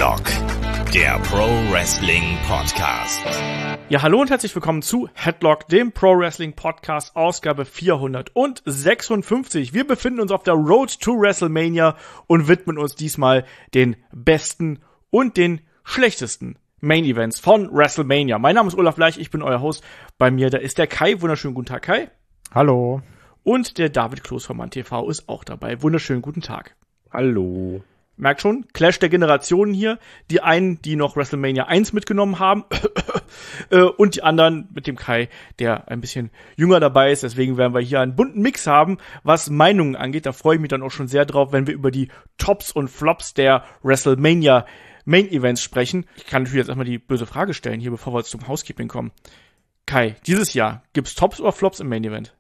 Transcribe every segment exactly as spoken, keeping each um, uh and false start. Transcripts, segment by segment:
Headlock, der Pro Wrestling Podcast. Ja, hallo und herzlich willkommen zu Headlock, dem Pro Wrestling Podcast, Ausgabe vierhundertsechsundfünfzig. Wir befinden uns auf der Road to WrestleMania und widmen uns diesmal den besten und den schlechtesten Main Events von WrestleMania. Mein Name ist Olaf Bleich, ich bin euer Host. Bei mir, da ist der Kai. Wunderschönen guten Tag, Kai. Hallo. Und der David Kloß von Mann T V ist auch dabei. Wunderschönen guten Tag. Hallo. Merkt schon, Clash der Generationen hier. Die einen, die noch WrestleMania eins mitgenommen haben und die anderen mit dem Kai, der ein bisschen jünger dabei ist. Deswegen werden wir hier einen bunten Mix haben, was Meinungen angeht. Da freue ich mich dann auch schon sehr drauf, wenn wir über die Tops und Flops der WrestleMania Main Events sprechen. Ich kann natürlich jetzt erstmal die böse Frage stellen, hier bevor wir zum Housekeeping kommen. Kai, dieses Jahr, gibt's Tops oder Flops im Main Event?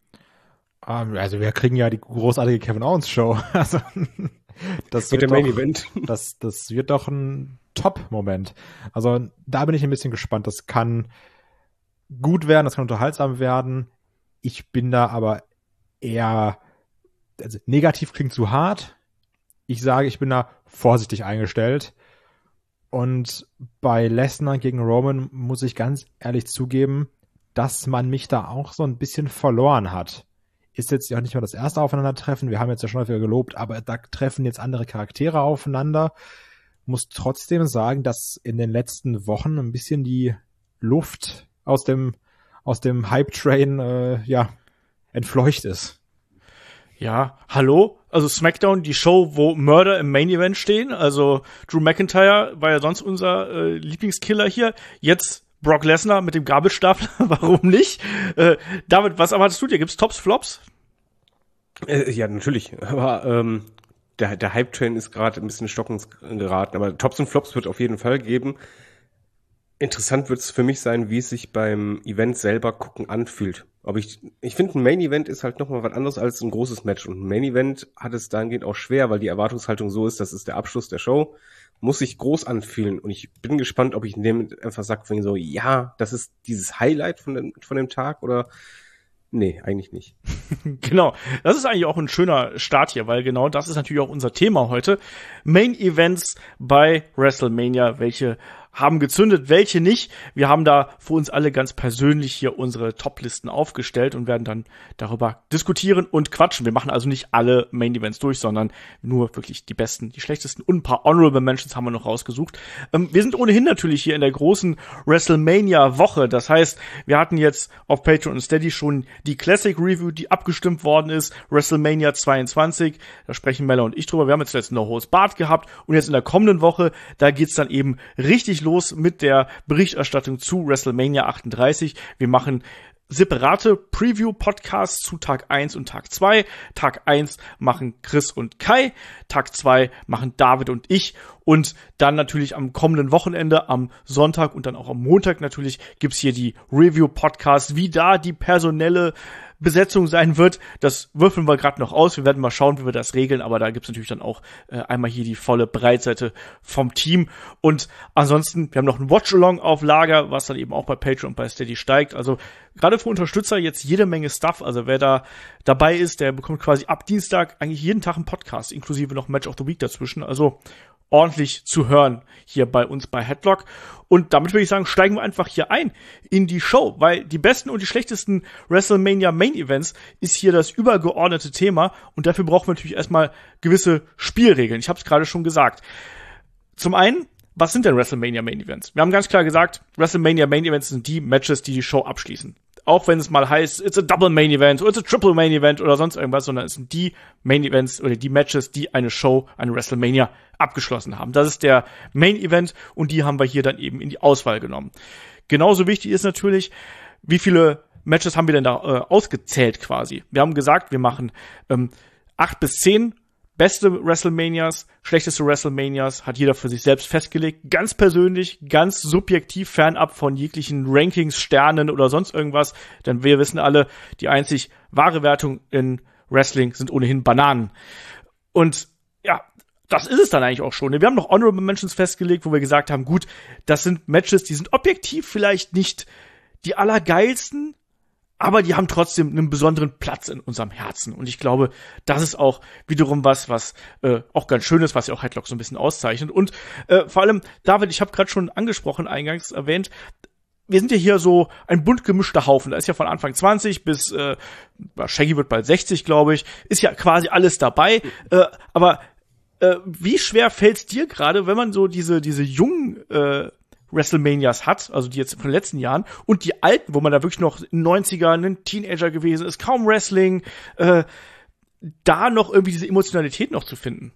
Um, also wir kriegen ja die großartige Kevin Owens Show. Also das wird, wird doch, Main Event. Das, das wird doch ein Top-Moment. Also da bin ich ein bisschen gespannt. Das kann gut werden, das kann unterhaltsam werden. Ich bin da aber eher, also negativ klingt zu hart. Ich sage, ich bin da vorsichtig eingestellt. Und bei Lesnar gegen Roman muss ich ganz ehrlich zugeben, dass man mich da auch so ein bisschen verloren hat. Ist jetzt ja nicht mal das erste Aufeinandertreffen. Wir haben jetzt ja schon häufiger gelobt, aber da treffen jetzt andere Charaktere aufeinander. Muss trotzdem sagen, dass in den letzten Wochen ein bisschen die Luft aus dem aus dem Hype-Train äh, ja entfleucht ist. Ja, hallo? Also SmackDown, die Show, wo Mörder im Main Event stehen. Also Drew McIntyre war ja sonst unser äh, Lieblingskiller hier. Jetzt Brock Lesnar mit dem Gabelstapler, warum nicht? Äh, David, was erwartest du dir? Gibt's Tops, Flops? Äh, ja, natürlich. Aber ähm, der, der Hype-Train ist gerade ein bisschen stockens geraten. Aber Tops und Flops wird auf jeden Fall geben. Interessant wird es für mich sein, wie es sich beim Event selber gucken anfühlt. Ob ich, ich finde, ein Main-Event ist halt nochmal was anderes als ein großes Match. Und ein Main-Event hat es dahingehend auch schwer, weil die Erwartungshaltung so ist, das ist der Abschluss der Show. Muss sich groß anfühlen. Und ich bin gespannt, ob ich in dem einfach sage, so, ja, das ist dieses Highlight von dem, von dem Tag oder nee, eigentlich nicht. Genau, das ist eigentlich auch ein schöner Start hier, weil genau das ist natürlich auch unser Thema heute. Main Events bei WrestleMania, welche haben gezündet, welche nicht. Wir haben da für uns alle ganz persönlich hier unsere Top-Listen aufgestellt und werden dann darüber diskutieren und quatschen. Wir machen also nicht alle Main-Events durch, sondern nur wirklich die besten, die schlechtesten und ein paar Honorable Mentions haben wir noch rausgesucht. Ähm, wir sind ohnehin natürlich hier in der großen WrestleMania-Woche. Das heißt, wir hatten jetzt auf Patreon und Steady schon die Classic-Review, die abgestimmt worden ist, WrestleMania zweiundzwanzig. Da sprechen Mella und ich drüber. Wir haben jetzt letztens noch Host Bart gehabt und jetzt in der kommenden Woche, da geht's dann eben richtig los mit der Berichterstattung zu WrestleMania achtunddreißig. Wir machen separate Preview-Podcasts zu Tag eins und Tag zwei. Tag eins machen Chris und Kai, Tag zwei machen David und ich und dann natürlich am kommenden Wochenende, am Sonntag und dann auch am Montag natürlich gibt's hier die Review-Podcasts, wie da die personelle Besetzung sein wird. Das würfeln wir gerade noch aus. Wir werden mal schauen, wie wir das regeln, aber da gibt's natürlich dann auch äh, einmal hier die volle Breitseite vom Team. Und ansonsten, wir haben noch ein Watch-Along auf Lager, was dann eben auch bei Patreon und bei Steady steigt. Also gerade für Unterstützer jetzt jede Menge Stuff. Also wer da dabei ist, der bekommt quasi ab Dienstag eigentlich jeden Tag einen Podcast, inklusive noch Match of the Week dazwischen. Also ordentlich zu hören hier bei uns bei Headlock. Und damit würde ich sagen, steigen wir einfach hier ein in die Show, weil die besten und die schlechtesten WrestleMania Main Events ist hier das übergeordnete Thema und dafür brauchen wir natürlich erstmal gewisse Spielregeln. Ich habe es gerade schon gesagt. Zum einen, was sind denn WrestleMania Main Events? Wir haben ganz klar gesagt, WrestleMania Main Events sind die Matches, die die Show abschließen. Auch wenn es mal heißt, it's a Double Main Event oder it's a Triple Main Event oder sonst irgendwas, sondern es sind die Main Events oder die Matches, die eine Show, eine WrestleMania abgeschlossen haben. Das ist der Main Event und die haben wir hier dann eben in die Auswahl genommen. Genauso wichtig ist natürlich, wie viele Matches haben wir denn da äh, ausgezählt quasi. Wir haben gesagt, wir machen ähm, acht bis zehn beste WrestleManias, schlechteste WrestleManias, hat jeder für sich selbst festgelegt. Ganz persönlich, ganz subjektiv, fernab von jeglichen Rankings, Sternen oder sonst irgendwas. Denn wir wissen alle, die einzig wahre Wertung in Wrestling sind ohnehin Bananen. Und ja, das ist es dann eigentlich auch schon. Wir haben noch Honorable Mentions festgelegt, wo wir gesagt haben, gut, das sind Matches, die sind objektiv vielleicht nicht die allergeilsten, aber die haben trotzdem einen besonderen Platz in unserem Herzen. Und ich glaube, das ist auch wiederum was, was äh, auch ganz schön ist, was ja auch Headlock so ein bisschen auszeichnet. Und äh, vor allem, David, ich habe gerade schon angesprochen, eingangs erwähnt, wir sind ja hier so ein bunt gemischter Haufen. Da ist ja von Anfang zwanzig bis äh, Shaggy wird bald sechzig, glaube ich. Ist ja quasi alles dabei. Äh, aber äh, wie schwer fällt's dir gerade, wenn man so diese diese jungen äh, WrestleManias hat, also die jetzt von den letzten Jahren, und die alten, wo man da wirklich noch in den neunzigern ein Teenager gewesen ist, kaum Wrestling, äh, da noch irgendwie diese Emotionalität noch zu finden?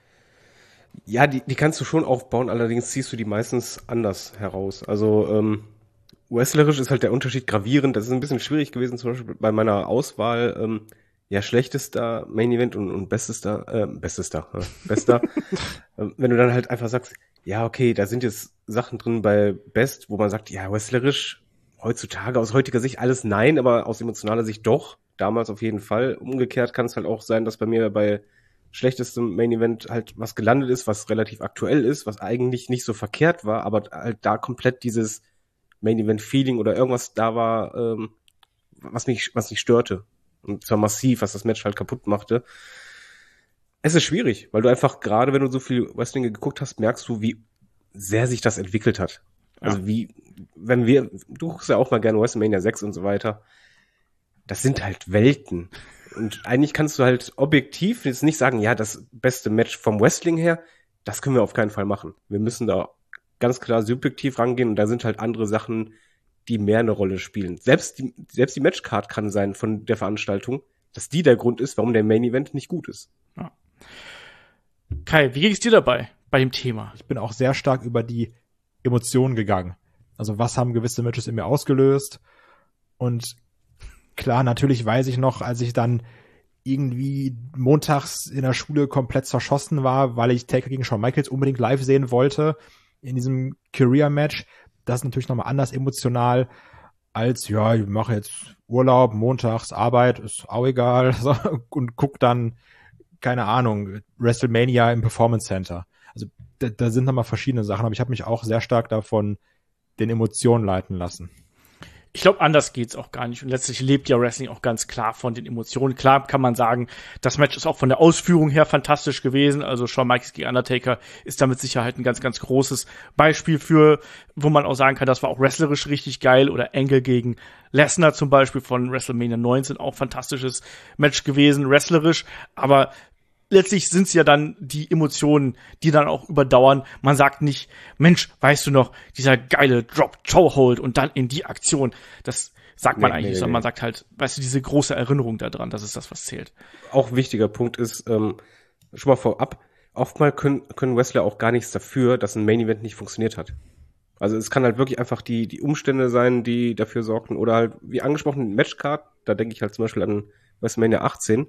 Ja, die, die kannst du schon aufbauen, allerdings ziehst du die meistens anders heraus. Also ähm, wrestlerisch ist halt der Unterschied gravierend. Das ist ein bisschen schwierig gewesen, zum Beispiel bei meiner Auswahl. Ähm, ja, schlechtester Main Event und, und bestester, äh, bestester, äh, bester. ähm, wenn du dann halt einfach sagst, ja, okay, da sind jetzt Sachen drin bei Best, wo man sagt, ja, wrestlerisch heutzutage aus heutiger Sicht alles nein, aber aus emotionaler Sicht doch. Damals auf jeden Fall. Umgekehrt kann es halt auch sein, dass bei mir bei schlechtestem Main Event halt was gelandet ist, was relativ aktuell ist, was eigentlich nicht so verkehrt war, aber halt da komplett dieses Main Event Feeling oder irgendwas da war, ähm, was mich, was mich störte. Und zwar massiv, was das Match halt kaputt machte. Es ist schwierig, weil du einfach, gerade wenn du so viel Wrestling geguckt hast, merkst du, wie sehr sich das entwickelt hat. Ja. Also wie, wenn wir, du guckst ja auch mal gerne WrestleMania sechs und so weiter, das sind halt Welten. Und eigentlich kannst du halt objektiv jetzt nicht sagen, ja, das beste Match vom Wrestling her, das können wir auf keinen Fall machen. Wir müssen da ganz klar subjektiv rangehen und da sind halt andere Sachen, die mehr eine Rolle spielen. Selbst die, selbst die Matchcard kann sein von der Veranstaltung, dass die der Grund ist, warum der Main Event nicht gut ist. Ja. Kai, wie ging es dir dabei bei dem Thema? Ich bin auch sehr stark über die Emotionen gegangen. Also was haben gewisse Matches in mir ausgelöst? Und klar, natürlich weiß ich noch, als ich dann irgendwie montags in der Schule komplett zerschossen war, weil ich Taker gegen Shawn Michaels unbedingt live sehen wollte in diesem Career-Match. Das ist natürlich nochmal anders emotional als, ja, ich mache jetzt Urlaub, montags Arbeit, ist auch egal, so, und guck dann, keine Ahnung, WrestleMania im Performance Center. Also da, da sind nochmal verschiedene Sachen, aber ich habe mich auch sehr stark davon den Emotionen leiten lassen. Ich glaube, anders geht's auch gar nicht. Und letztlich lebt ja Wrestling auch ganz klar von den Emotionen. Klar kann man sagen, das Match ist auch von der Ausführung her fantastisch gewesen. Also Shawn Michaels gegen Undertaker ist da mit Sicherheit ein ganz, ganz großes Beispiel für, wo man auch sagen kann, das war auch wrestlerisch richtig geil. Oder Angle gegen Lesnar zum Beispiel von WrestleMania neunzehn, auch fantastisches Match gewesen, wrestlerisch. Aber letztlich sind es ja dann die Emotionen, die dann auch überdauern. Man sagt nicht, Mensch, weißt du noch, dieser geile Drop-Toe-Hold und dann in die Aktion. Das sagt man nee, eigentlich nicht, nee, sondern nee. Man sagt halt, weißt du, diese große Erinnerung daran, das ist das, was zählt. Auch ein wichtiger Punkt ist, ähm, schon mal vorab, oftmals können, können Wrestler auch gar nichts dafür, dass ein Main-Event nicht funktioniert hat. Also es kann halt wirklich einfach die, die Umstände sein, die dafür sorgten. Oder halt, wie angesprochen, Matchcard, da denke ich halt zum Beispiel an WrestleMania achtzehn.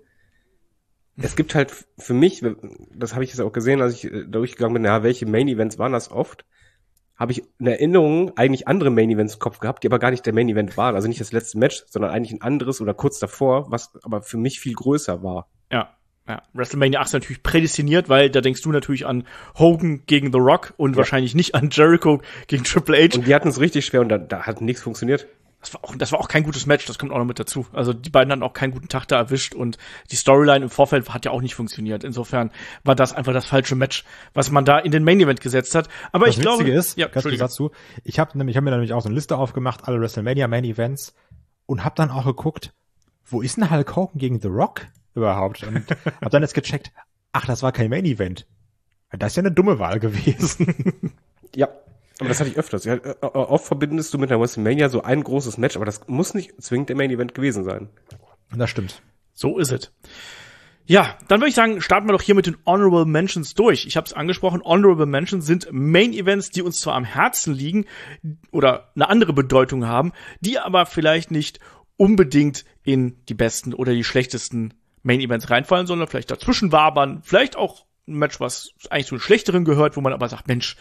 Es gibt halt für mich, das habe ich jetzt auch gesehen, als ich da durchgegangen bin, ja, welche Main-Events waren das oft, habe ich in Erinnerung eigentlich andere Main-Events im Kopf gehabt, die aber gar nicht der Main-Event waren. Also nicht das letzte Match, sondern eigentlich ein anderes oder kurz davor, was aber für mich viel größer war. Ja, ja. WrestleMania achtzehn natürlich prädestiniert, weil da denkst du natürlich an Hogan gegen The Rock und ja. wahrscheinlich nicht an Jericho gegen Triple H. Und die hatten es richtig schwer und da, da hat nichts funktioniert. Das war auch, das war auch kein gutes Match, das kommt auch noch mit dazu. Also die beiden hatten auch keinen guten Tag da erwischt und die Storyline im Vorfeld hat ja auch nicht funktioniert. Insofern war das einfach das falsche Match, was man da in den Main Event gesetzt hat. Aber das ich glaube, ist, ja, ganz kurz dazu, ich habe nämlich, ich habe mir nämlich auch so eine Liste aufgemacht, alle WrestleMania Main Events und habe dann auch geguckt, wo ist denn Hulk Hogan gegen The Rock überhaupt? Und habe dann jetzt gecheckt, ach, das war kein Main Event. Das ist ja eine dumme Wahl gewesen. Ja. Aber das hatte ich öfters. Ja, oft verbindest du mit der WrestleMania so ein großes Match, aber das muss nicht zwingend der Main Event gewesen sein. Das stimmt. So ist es. Ja, dann würde ich sagen, starten wir doch hier mit den Honorable Mentions durch. Ich habe es angesprochen, Honorable Mentions sind Main Events, die uns zwar am Herzen liegen oder eine andere Bedeutung haben, die aber vielleicht nicht unbedingt in die besten oder die schlechtesten Main Events reinfallen, sondern vielleicht dazwischen wabern, vielleicht auch ein Match, was eigentlich zu den schlechteren gehört, wo man aber sagt, Mensch,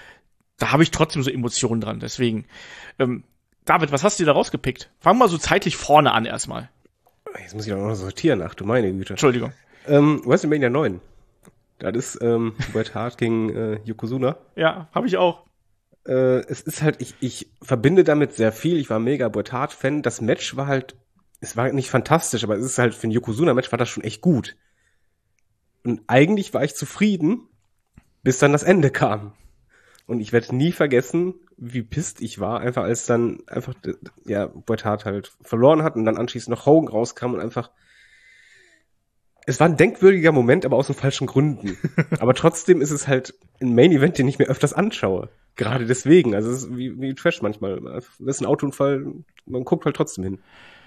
da habe ich trotzdem so Emotionen dran. Deswegen, ähm, David, was hast du dir da rausgepickt? Fang mal so zeitlich vorne an erstmal. Jetzt muss ich auch noch sortieren, ach du meine Güte. Entschuldigung. Ähm, WrestleMania neun. Das ist ähm, Bret Hart gegen äh, Yokozuna. Ja, habe ich auch. Äh, es ist halt, ich, ich verbinde damit sehr viel. Ich war mega Bret Hart-Fan. Das Match war halt es war nicht fantastisch, aber es ist halt für ein Yokozuna-Match war das schon echt gut. Und eigentlich war ich zufrieden, bis dann das Ende kam. Und ich werde nie vergessen, wie pisst ich war, einfach als dann einfach, ja, Bret Hart halt verloren hat und dann anschließend noch Hogan rauskam und einfach, es war ein denkwürdiger Moment, aber aus den falschen Gründen. Aber trotzdem ist es halt ein Main-Event, den ich mir öfters anschaue. Gerade deswegen. Also es ist wie, wie Trash manchmal. Das ist ein Autounfall, man guckt halt trotzdem hin.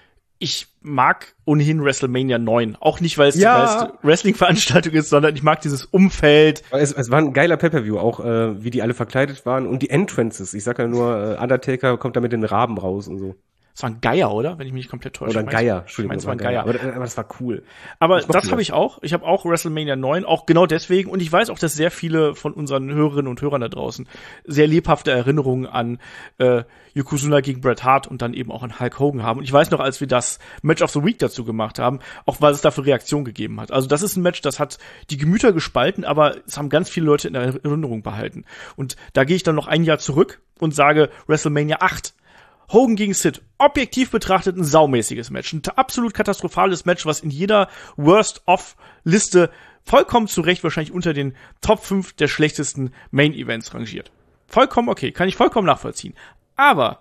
Ich mag ohnehin WrestleMania neun. Auch nicht, weil es Ja. die Wrestling-Veranstaltung ist, sondern ich mag dieses Umfeld. Es, es war ein geiler Pay-Per-View, auch äh, wie die alle verkleidet waren und die Entrances. Ich sag ja nur, äh, Undertaker kommt da mit den Raben raus und so. Es war ein Geier, oder? Wenn ich mich nicht komplett täusche. Oder ein Ich mein's- Geier, Ich Entschuldigung. meine, es war ein Geier. Aber, aber das war cool. Aber Ich mochte das habe das. ich auch. Ich habe auch WrestleMania neun, auch genau deswegen. Und ich weiß auch, dass sehr viele von unseren Hörerinnen und Hörern da draußen sehr lebhafte Erinnerungen an äh, Yokozuna gegen Bret Hart und dann eben auch an Hulk Hogan haben. Und ich weiß noch, als wir das Match of the Week dazu gemacht haben, auch was es da für Reaktionen gegeben hat. Also das ist ein Match, das hat die Gemüter gespalten, aber es haben ganz viele Leute in Erinnerung behalten. Und da gehe ich dann noch ein Jahr zurück und sage WrestleMania acht. Hogan gegen Sid, objektiv betrachtet ein saumäßiges Match. Ein absolut katastrophales Match, was in jeder Worst-of-Liste vollkommen zu Recht wahrscheinlich unter den Top fünf der schlechtesten Main-Events rangiert. Vollkommen okay, kann ich vollkommen nachvollziehen. Aber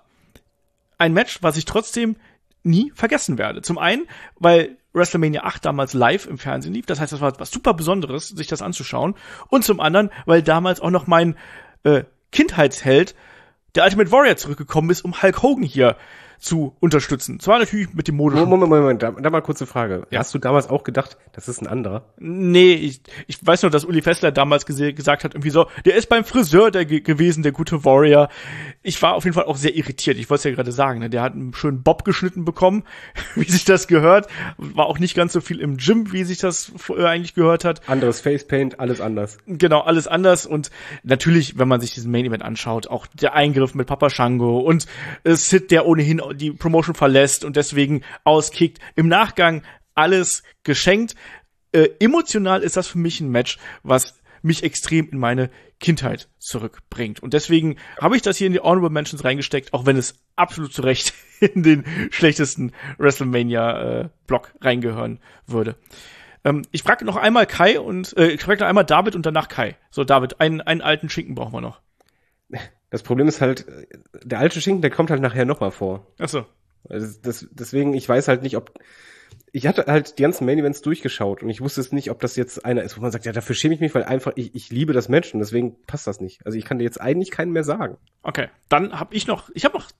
ein Match, was ich trotzdem nie vergessen werde. Zum einen, weil WrestleMania acht damals live im Fernsehen lief. Das heißt, das war was super Besonderes, sich das anzuschauen. Und zum anderen, weil damals auch noch mein äh, Kindheitsheld der Ultimate Warrior zurückgekommen ist, um Hulk Hogan hier zu unterstützen. Zwar natürlich mit dem modischen... Moment, Moment, Moment, da, da mal kurze Frage. Ja. Hast du damals auch gedacht, das ist ein anderer? Nee, ich, ich weiß nur, dass Uli Fessler damals gese- gesagt hat, irgendwie so, der ist beim Friseur der ge- gewesen, der gute Warrior. Ich war auf jeden Fall auch sehr irritiert. Ich wollte es ja gerade sagen, ne? Der hat einen schönen Bob geschnitten bekommen, wie sich das gehört. War auch nicht ganz so viel im Gym, wie sich das äh, eigentlich gehört hat. Anderes Facepaint, alles anders. Genau, alles anders. Und natürlich, wenn man sich diesen Main Event anschaut, auch der Eingriff mit Papa Shango und äh, Sid, der ohnehin die Promotion verlässt und deswegen auskickt. Im Nachgang alles geschenkt. Äh, emotional ist das für mich ein Match, was mich extrem in meine Kindheit zurückbringt. Und deswegen habe ich das hier in die Honorable Mentions reingesteckt, auch wenn es absolut zu Recht in den schlechtesten WrestleMania-Block äh, reingehören würde. Ähm, ich frage noch einmal Kai und äh, ich frage noch einmal David und danach Kai. So, David, einen, einen alten Schinken brauchen wir noch. Das Problem ist halt, der alte Schinken, der kommt halt nachher nochmal vor. Ach so. Also das, deswegen, ich weiß halt nicht, ob... Ich hatte halt die ganzen Main-Events durchgeschaut und ich wusste es nicht, ob das jetzt einer ist, wo man sagt, ja, dafür schäme ich mich, weil einfach, ich, ich liebe das Match und deswegen passt das nicht. Also ich kann dir jetzt eigentlich keinen mehr sagen. Okay, dann habe ich noch, ich habe noch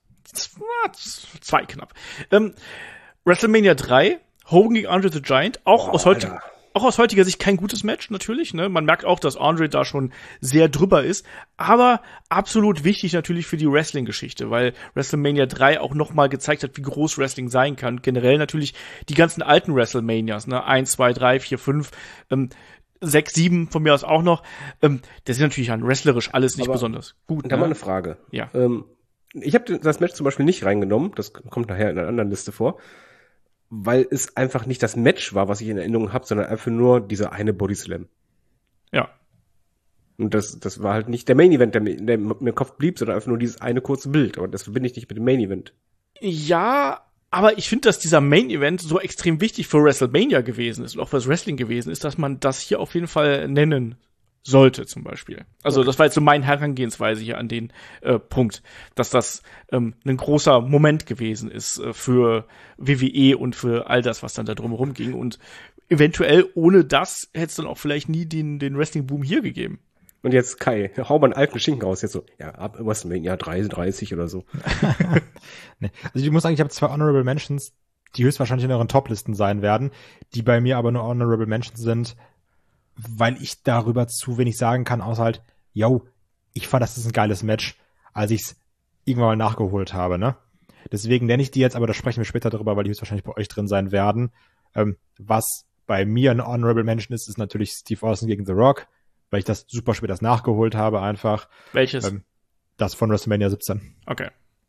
zwei knapp. Ähm, WrestleMania drei, Hogan gegen Andre the Giant, auch Oh, aus heute, Alter. auch aus heutiger Sicht kein gutes Match, natürlich, ne? Man merkt auch, dass Andre da schon sehr drüber ist, aber absolut wichtig natürlich für die Wrestling-Geschichte, weil WrestleMania drei auch nochmal gezeigt hat, wie groß Wrestling sein kann. Generell natürlich die ganzen alten WrestleManias, ne? eins, zwei, drei, vier, fünf, ähm, sechs, sieben von mir aus auch noch. Ähm, das ist natürlich an wrestlerisch alles nicht Aber besonders gut. Und da mal Ne? eine Frage. Ja. Ähm, ich habe das Match zum Beispiel nicht reingenommen, das kommt nachher in einer anderen Liste vor, weil es einfach nicht das Match war, was ich in Erinnerung habe, sondern einfach nur dieser eine Bodyslam. Ja. Und das, das war halt nicht der Main Event, der mir, der mir im Kopf blieb, sondern einfach nur dieses eine kurze Bild. Aber das verbinde ich nicht mit dem Main Event. Ja, aber ich finde, dass dieser Main Event so extrem wichtig für WrestleMania gewesen ist und auch fürs Wrestling gewesen ist, dass man das hier auf jeden Fall nennen sollte, zum Beispiel. Also Okay. das war jetzt so meine Herangehensweise hier an den äh, Punkt, dass das ähm, ein großer Moment gewesen ist äh, für W W E und für all das, was dann da drumherum ging. Und eventuell ohne das hätte es dann auch vielleicht nie den, den Wrestling-Boom hier gegeben. Und jetzt Kai, hau mal einen alten Schinken raus, jetzt so, ja, ab WrestleMania dreiunddreißig oder so. Nee. Also ich muss sagen, ich habe zwei Honorable Mentions, die höchstwahrscheinlich in euren Top-Listen sein werden, die bei mir aber nur Honorable Mentions sind, weil ich darüber zu wenig sagen kann, außer halt, yo, ich fand, das ist ein geiles Match, als ich es irgendwann mal nachgeholt habe, ne? Deswegen nenne ich die jetzt, aber da sprechen wir später darüber, weil die höchstwahrscheinlich bei euch drin sein werden. Ähm, was bei mir ein Honorable Mention ist, ist natürlich Steve Austin gegen The Rock, weil ich das super spät erst nachgeholt habe einfach. Welches? Ähm, das von WrestleMania siebzehn. Okay.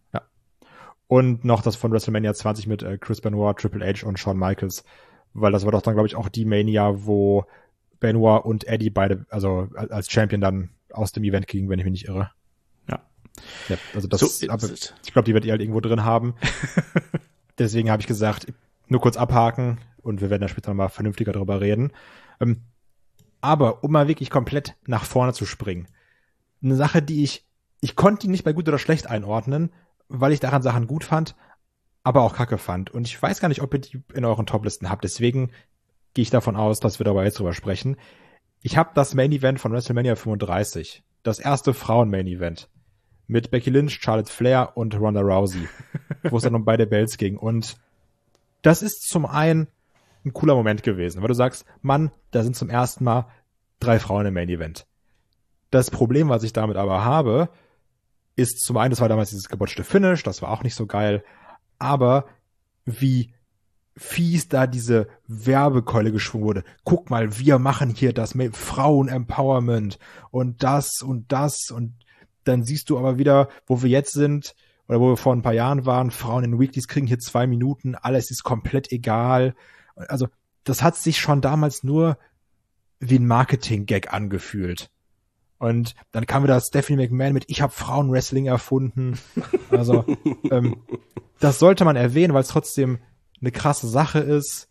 Und noch das von WrestleMania zwanzig mit äh, Chris Benoit, Triple H und Shawn Michaels, weil das war doch dann, glaube ich, auch die Mania, wo Benoit und Eddie beide, also als Champion dann aus dem Event gingen, wenn ich mich nicht irre. Ja. Ja, also das, So ist aber es. ich glaube, die wird ihr halt irgendwo drin haben. Deswegen habe ich gesagt, nur kurz abhaken und wir werden da später nochmal vernünftiger drüber reden. Ähm, aber um mal wirklich komplett nach vorne zu springen, eine Sache, die ich, ich konnte die nicht bei gut oder schlecht einordnen, weil ich daran Sachen gut fand, aber auch kacke fand. Und ich weiß gar nicht, ob ihr die in euren Toplisten habt. Deswegen gehe ich davon aus, dass wir dabei jetzt drüber sprechen. Ich habe das Main Event von WrestleMania fünfunddreißig, das erste Frauen-Main Event mit Becky Lynch, Charlotte Flair und Ronda Rousey, wo es dann um beide Belts ging. Und das ist zum einen ein cooler Moment gewesen, weil du sagst, Mann, da sind zum ersten Mal drei Frauen im Main Event. Das Problem, was ich damit aber habe, ist zum einen, das war damals dieses gebotchte Finish, das war auch nicht so geil, aber wie fies da diese Werbekeule geschwungen wurde. Guck mal, wir machen hier das Frauen-Empowerment und das und das und dann siehst du aber wieder, wo wir jetzt sind oder wo wir vor ein paar Jahren waren, Frauen in Weeklies kriegen hier zwei Minuten, alles ist komplett egal. Also das hat sich schon damals nur wie ein Marketing-Gag angefühlt. Und dann kam wieder Stephanie McMahon mit, ich habe Frauenwrestling erfunden. Also ähm, das sollte man erwähnen, weil es trotzdem eine krasse Sache ist.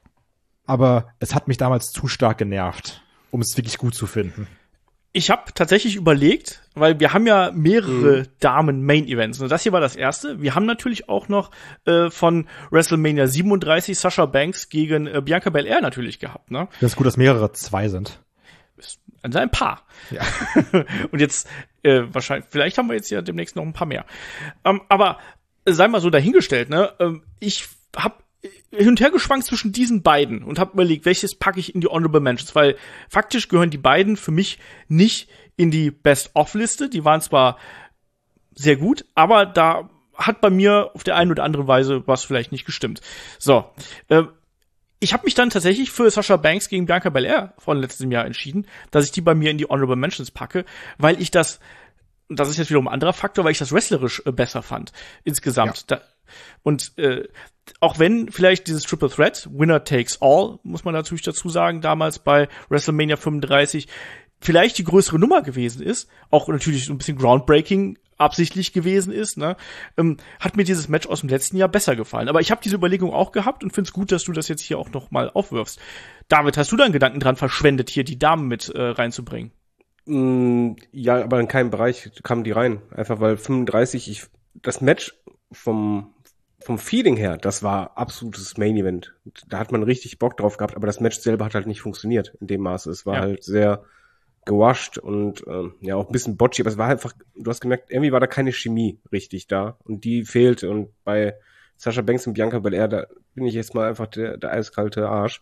Aber es hat mich damals zu stark genervt, um es wirklich gut zu finden. Ich habe tatsächlich überlegt, weil wir haben ja mehrere mhm. Damen-Main-Events. Und das hier war das erste. Wir haben natürlich auch noch äh, von WrestleMania siebenunddreißig Sasha Banks gegen äh, Bianca Belair natürlich gehabt. Ne? Das ist gut, dass mehrere zwei sind. Also ein paar. Ja. Und jetzt äh, wahrscheinlich, vielleicht haben wir jetzt ja demnächst noch ein paar mehr. Ähm, aber äh, sei mal so dahingestellt, ne? Ähm, ich habe hin und her geschwankt zwischen diesen beiden und habe überlegt, welches packe ich in die Honorable Mentions, weil faktisch gehören die beiden für mich nicht in die Best-of-Liste. Die waren zwar sehr gut, aber da hat bei mir auf der einen oder anderen Weise was vielleicht nicht gestimmt. So, äh, ich habe mich dann tatsächlich für Sasha Banks gegen Bianca Belair von letztem Jahr entschieden, dass ich die bei mir in die Honorable Mentions packe, weil ich das, das ist jetzt wiederum ein anderer Faktor, weil ich das wrestlerisch äh, besser fand insgesamt. Ja. Da, und äh, auch wenn vielleicht dieses Triple Threat, Winner Takes All, muss man natürlich dazu sagen, damals bei WrestleMania fünfunddreißig vielleicht die größere Nummer gewesen ist, auch natürlich so ein bisschen groundbreaking absichtlich gewesen ist, ne, ähm, hat mir dieses Match aus dem letzten Jahr besser gefallen. Aber ich habe diese Überlegung auch gehabt und find's gut, dass du das jetzt hier auch noch mal aufwirfst. David, hast du da einen Gedanken dran verschwendet, hier die Damen mit äh, reinzubringen? Mm, ja, aber in keinem Bereich kamen die rein. Einfach weil fünfunddreißig, ich, das Match vom vom Feeling her, das war absolutes Main Event. Da hat man richtig Bock drauf gehabt, aber das Match selber hat halt nicht funktioniert in dem Maße. Es war ja. halt sehr gewascht und ähm, ja auch ein bisschen botchy, aber es war einfach, du hast gemerkt, irgendwie war da keine Chemie richtig da und die fehlte und bei Sasha Banks und Bianca Belair, da bin ich jetzt mal einfach der, der eiskalte Arsch.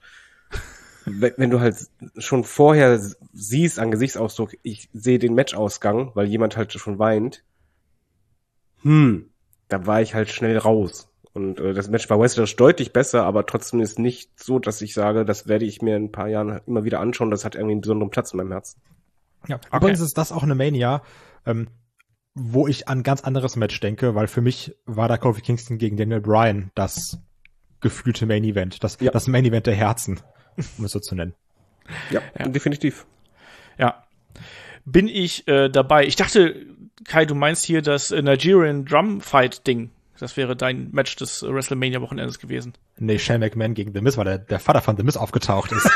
wenn, wenn du halt schon vorher siehst an Gesichtsausdruck, ich sehe den Matchausgang, weil jemand halt schon weint, hm, da war ich halt schnell raus. Und äh, das Match war wrestlerisch deutlich besser, aber trotzdem ist nicht so, dass ich sage, das werde ich mir in ein paar Jahren immer wieder anschauen. Das hat irgendwie einen besonderen Platz in meinem Herzen. Ja, okay. Übrigens ist das auch eine Mania, ähm, wo ich an ganz anderes Match denke, weil für mich war da Kofi Kingston gegen Daniel Bryan das gefühlte Main Event, das, ja. das Main Event der Herzen, um es so zu nennen. Ja, ja. definitiv. Ja, bin ich äh, dabei. Ich dachte, Kai, du meinst hier das äh, Nigerian Drum Fight Ding. Das wäre dein Match des WrestleMania-Wochenendes gewesen. Nee, Shane McMahon gegen The Miz, weil der, der Vater von The Miz aufgetaucht ist.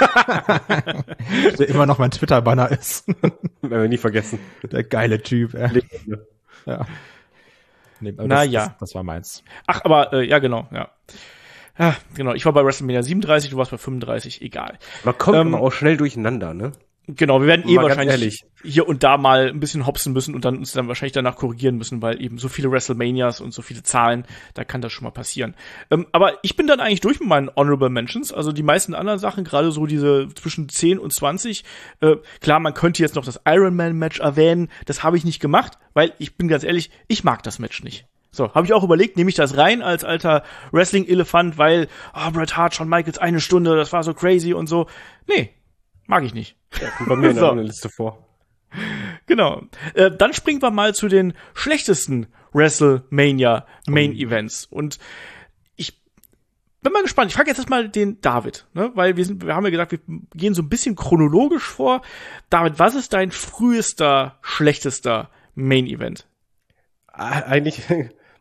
Der immer noch mein Twitter-Banner ist. Werden wir nie vergessen. Der geile Typ. Äh. Ja. Nee, Na das, ja. Das, das war meins. Ach, aber äh, ja, genau, ja. Ja, genau. Ich war bei WrestleMania siebenunddreißig, du warst bei fünfunddreißig, egal. Man kommt ähm, aber auch schnell durcheinander, ne? Genau, wir werden eh Mal wahrscheinlich ehrlich. hier und da mal ein bisschen hopsen müssen und dann uns dann wahrscheinlich danach korrigieren müssen, weil eben so viele WrestleManias und so viele Zahlen, da kann das schon mal passieren. Ähm, aber ich bin dann eigentlich durch mit meinen Honorable Mentions, also die meisten anderen Sachen, gerade so diese zwischen zehn und zwanzig. Äh, klar, man könnte jetzt noch das Iron Man Match erwähnen, das habe ich nicht gemacht, weil ich bin ganz ehrlich, ich mag das Match nicht. So, habe ich auch überlegt, nehme ich das rein als alter Wrestling-Elefant, weil, oh, Bret Hart, Shawn Michaels, eine Stunde, das war so crazy und so. Nee, mag ich nicht. Ja, kommt bei mir in so. der Liste vor. Genau. Äh, dann springen wir mal zu den schlechtesten WrestleMania Main oh. Events. Und ich bin mal gespannt. Ich frage jetzt erstmal den David, ne? Weil wir sind, wir haben ja gesagt, wir gehen so ein bisschen chronologisch vor. David, was ist dein frühester, schlechtester Main Event? Eigentlich,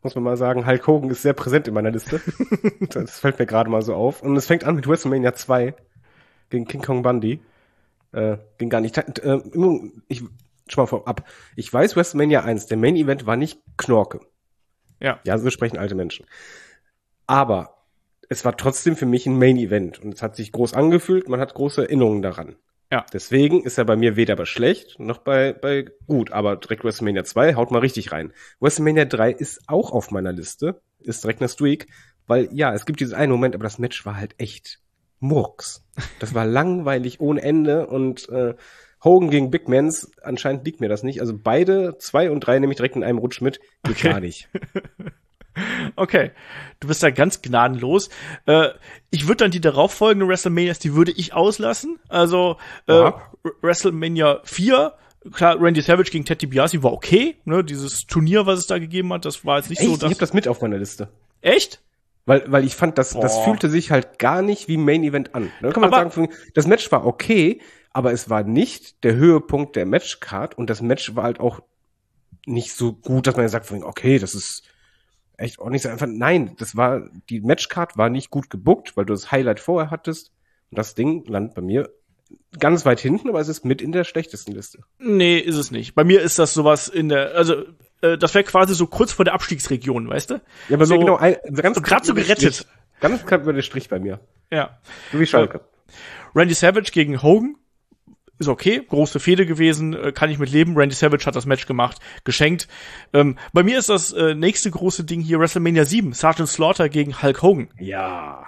muss man mal sagen. Hulk Hogan ist sehr präsent in meiner Liste. Das fällt mir gerade mal so auf. Und es fängt an mit WrestleMania zwei gegen King Kong Bundy. Äh, ging gar nicht. Äh, ich schau mal vorab. Ich weiß, WrestleMania eins, der Main Event war nicht Knorke. Ja. Ja, so sprechen alte Menschen. Aber es war trotzdem für mich ein Main Event. Und es hat sich groß angefühlt, man hat große Erinnerungen daran. Ja. Deswegen ist er bei mir weder bei schlecht, noch bei, bei gut. Aber direkt WrestleMania zwei haut mal richtig rein. WrestleMania drei ist auch auf meiner Liste. Ist direkt eine Streak. Weil, ja, es gibt dieses einen Moment, aber das Match war halt echt Murks. Das war langweilig ohne Ende. Und äh, Hogan gegen Big Mans, anscheinend liegt mir das nicht. Also beide, zwei und drei nehme ich direkt in einem Rutsch mit. Geht Okay. gar nicht. Okay, du bist da ganz gnadenlos. Äh, ich würde dann die darauffolgenden WrestleManias, die würde ich auslassen. Also äh, Aha. WrestleMania vier, klar, Randy Savage gegen Ted DiBiase war okay. Ne, dieses Turnier, was es da gegeben hat, das war jetzt nicht Echt? so. Ich Dass habe das mit auf meiner Liste. Echt? Weil, weil ich fand, das, das Boah. fühlte sich halt gar nicht wie Main Event an. Dann kann man Aber- sagen, das Match war okay, aber es war nicht der Höhepunkt der Matchcard und das Match war halt auch nicht so gut, dass man sagt, okay, das ist echt ordentlich so einfach. Nein, das war, die Matchcard war nicht gut gebuckt, weil du das Highlight vorher hattest. Und das Ding landet bei mir ganz weit hinten, aber es ist mit in der schlechtesten Liste. Nee, ist es nicht. Bei mir ist das sowas in der, also äh, das wäre quasi so kurz vor der Abstiegsregion, weißt du? Ja, aber so, mir genau, ein, ganz so grad so über den gerettet. Strich. Ganz knapp über den Strich bei mir. Ja. So wie Schalke. Randy Savage gegen Hogan ist okay, große Fehde gewesen, äh, kann ich mit leben. Randy Savage hat das Match gemacht, geschenkt. Ähm, bei mir ist das äh, nächste große Ding hier WrestleMania sieben, Sergeant Slaughter gegen Hulk Hogan. Ja.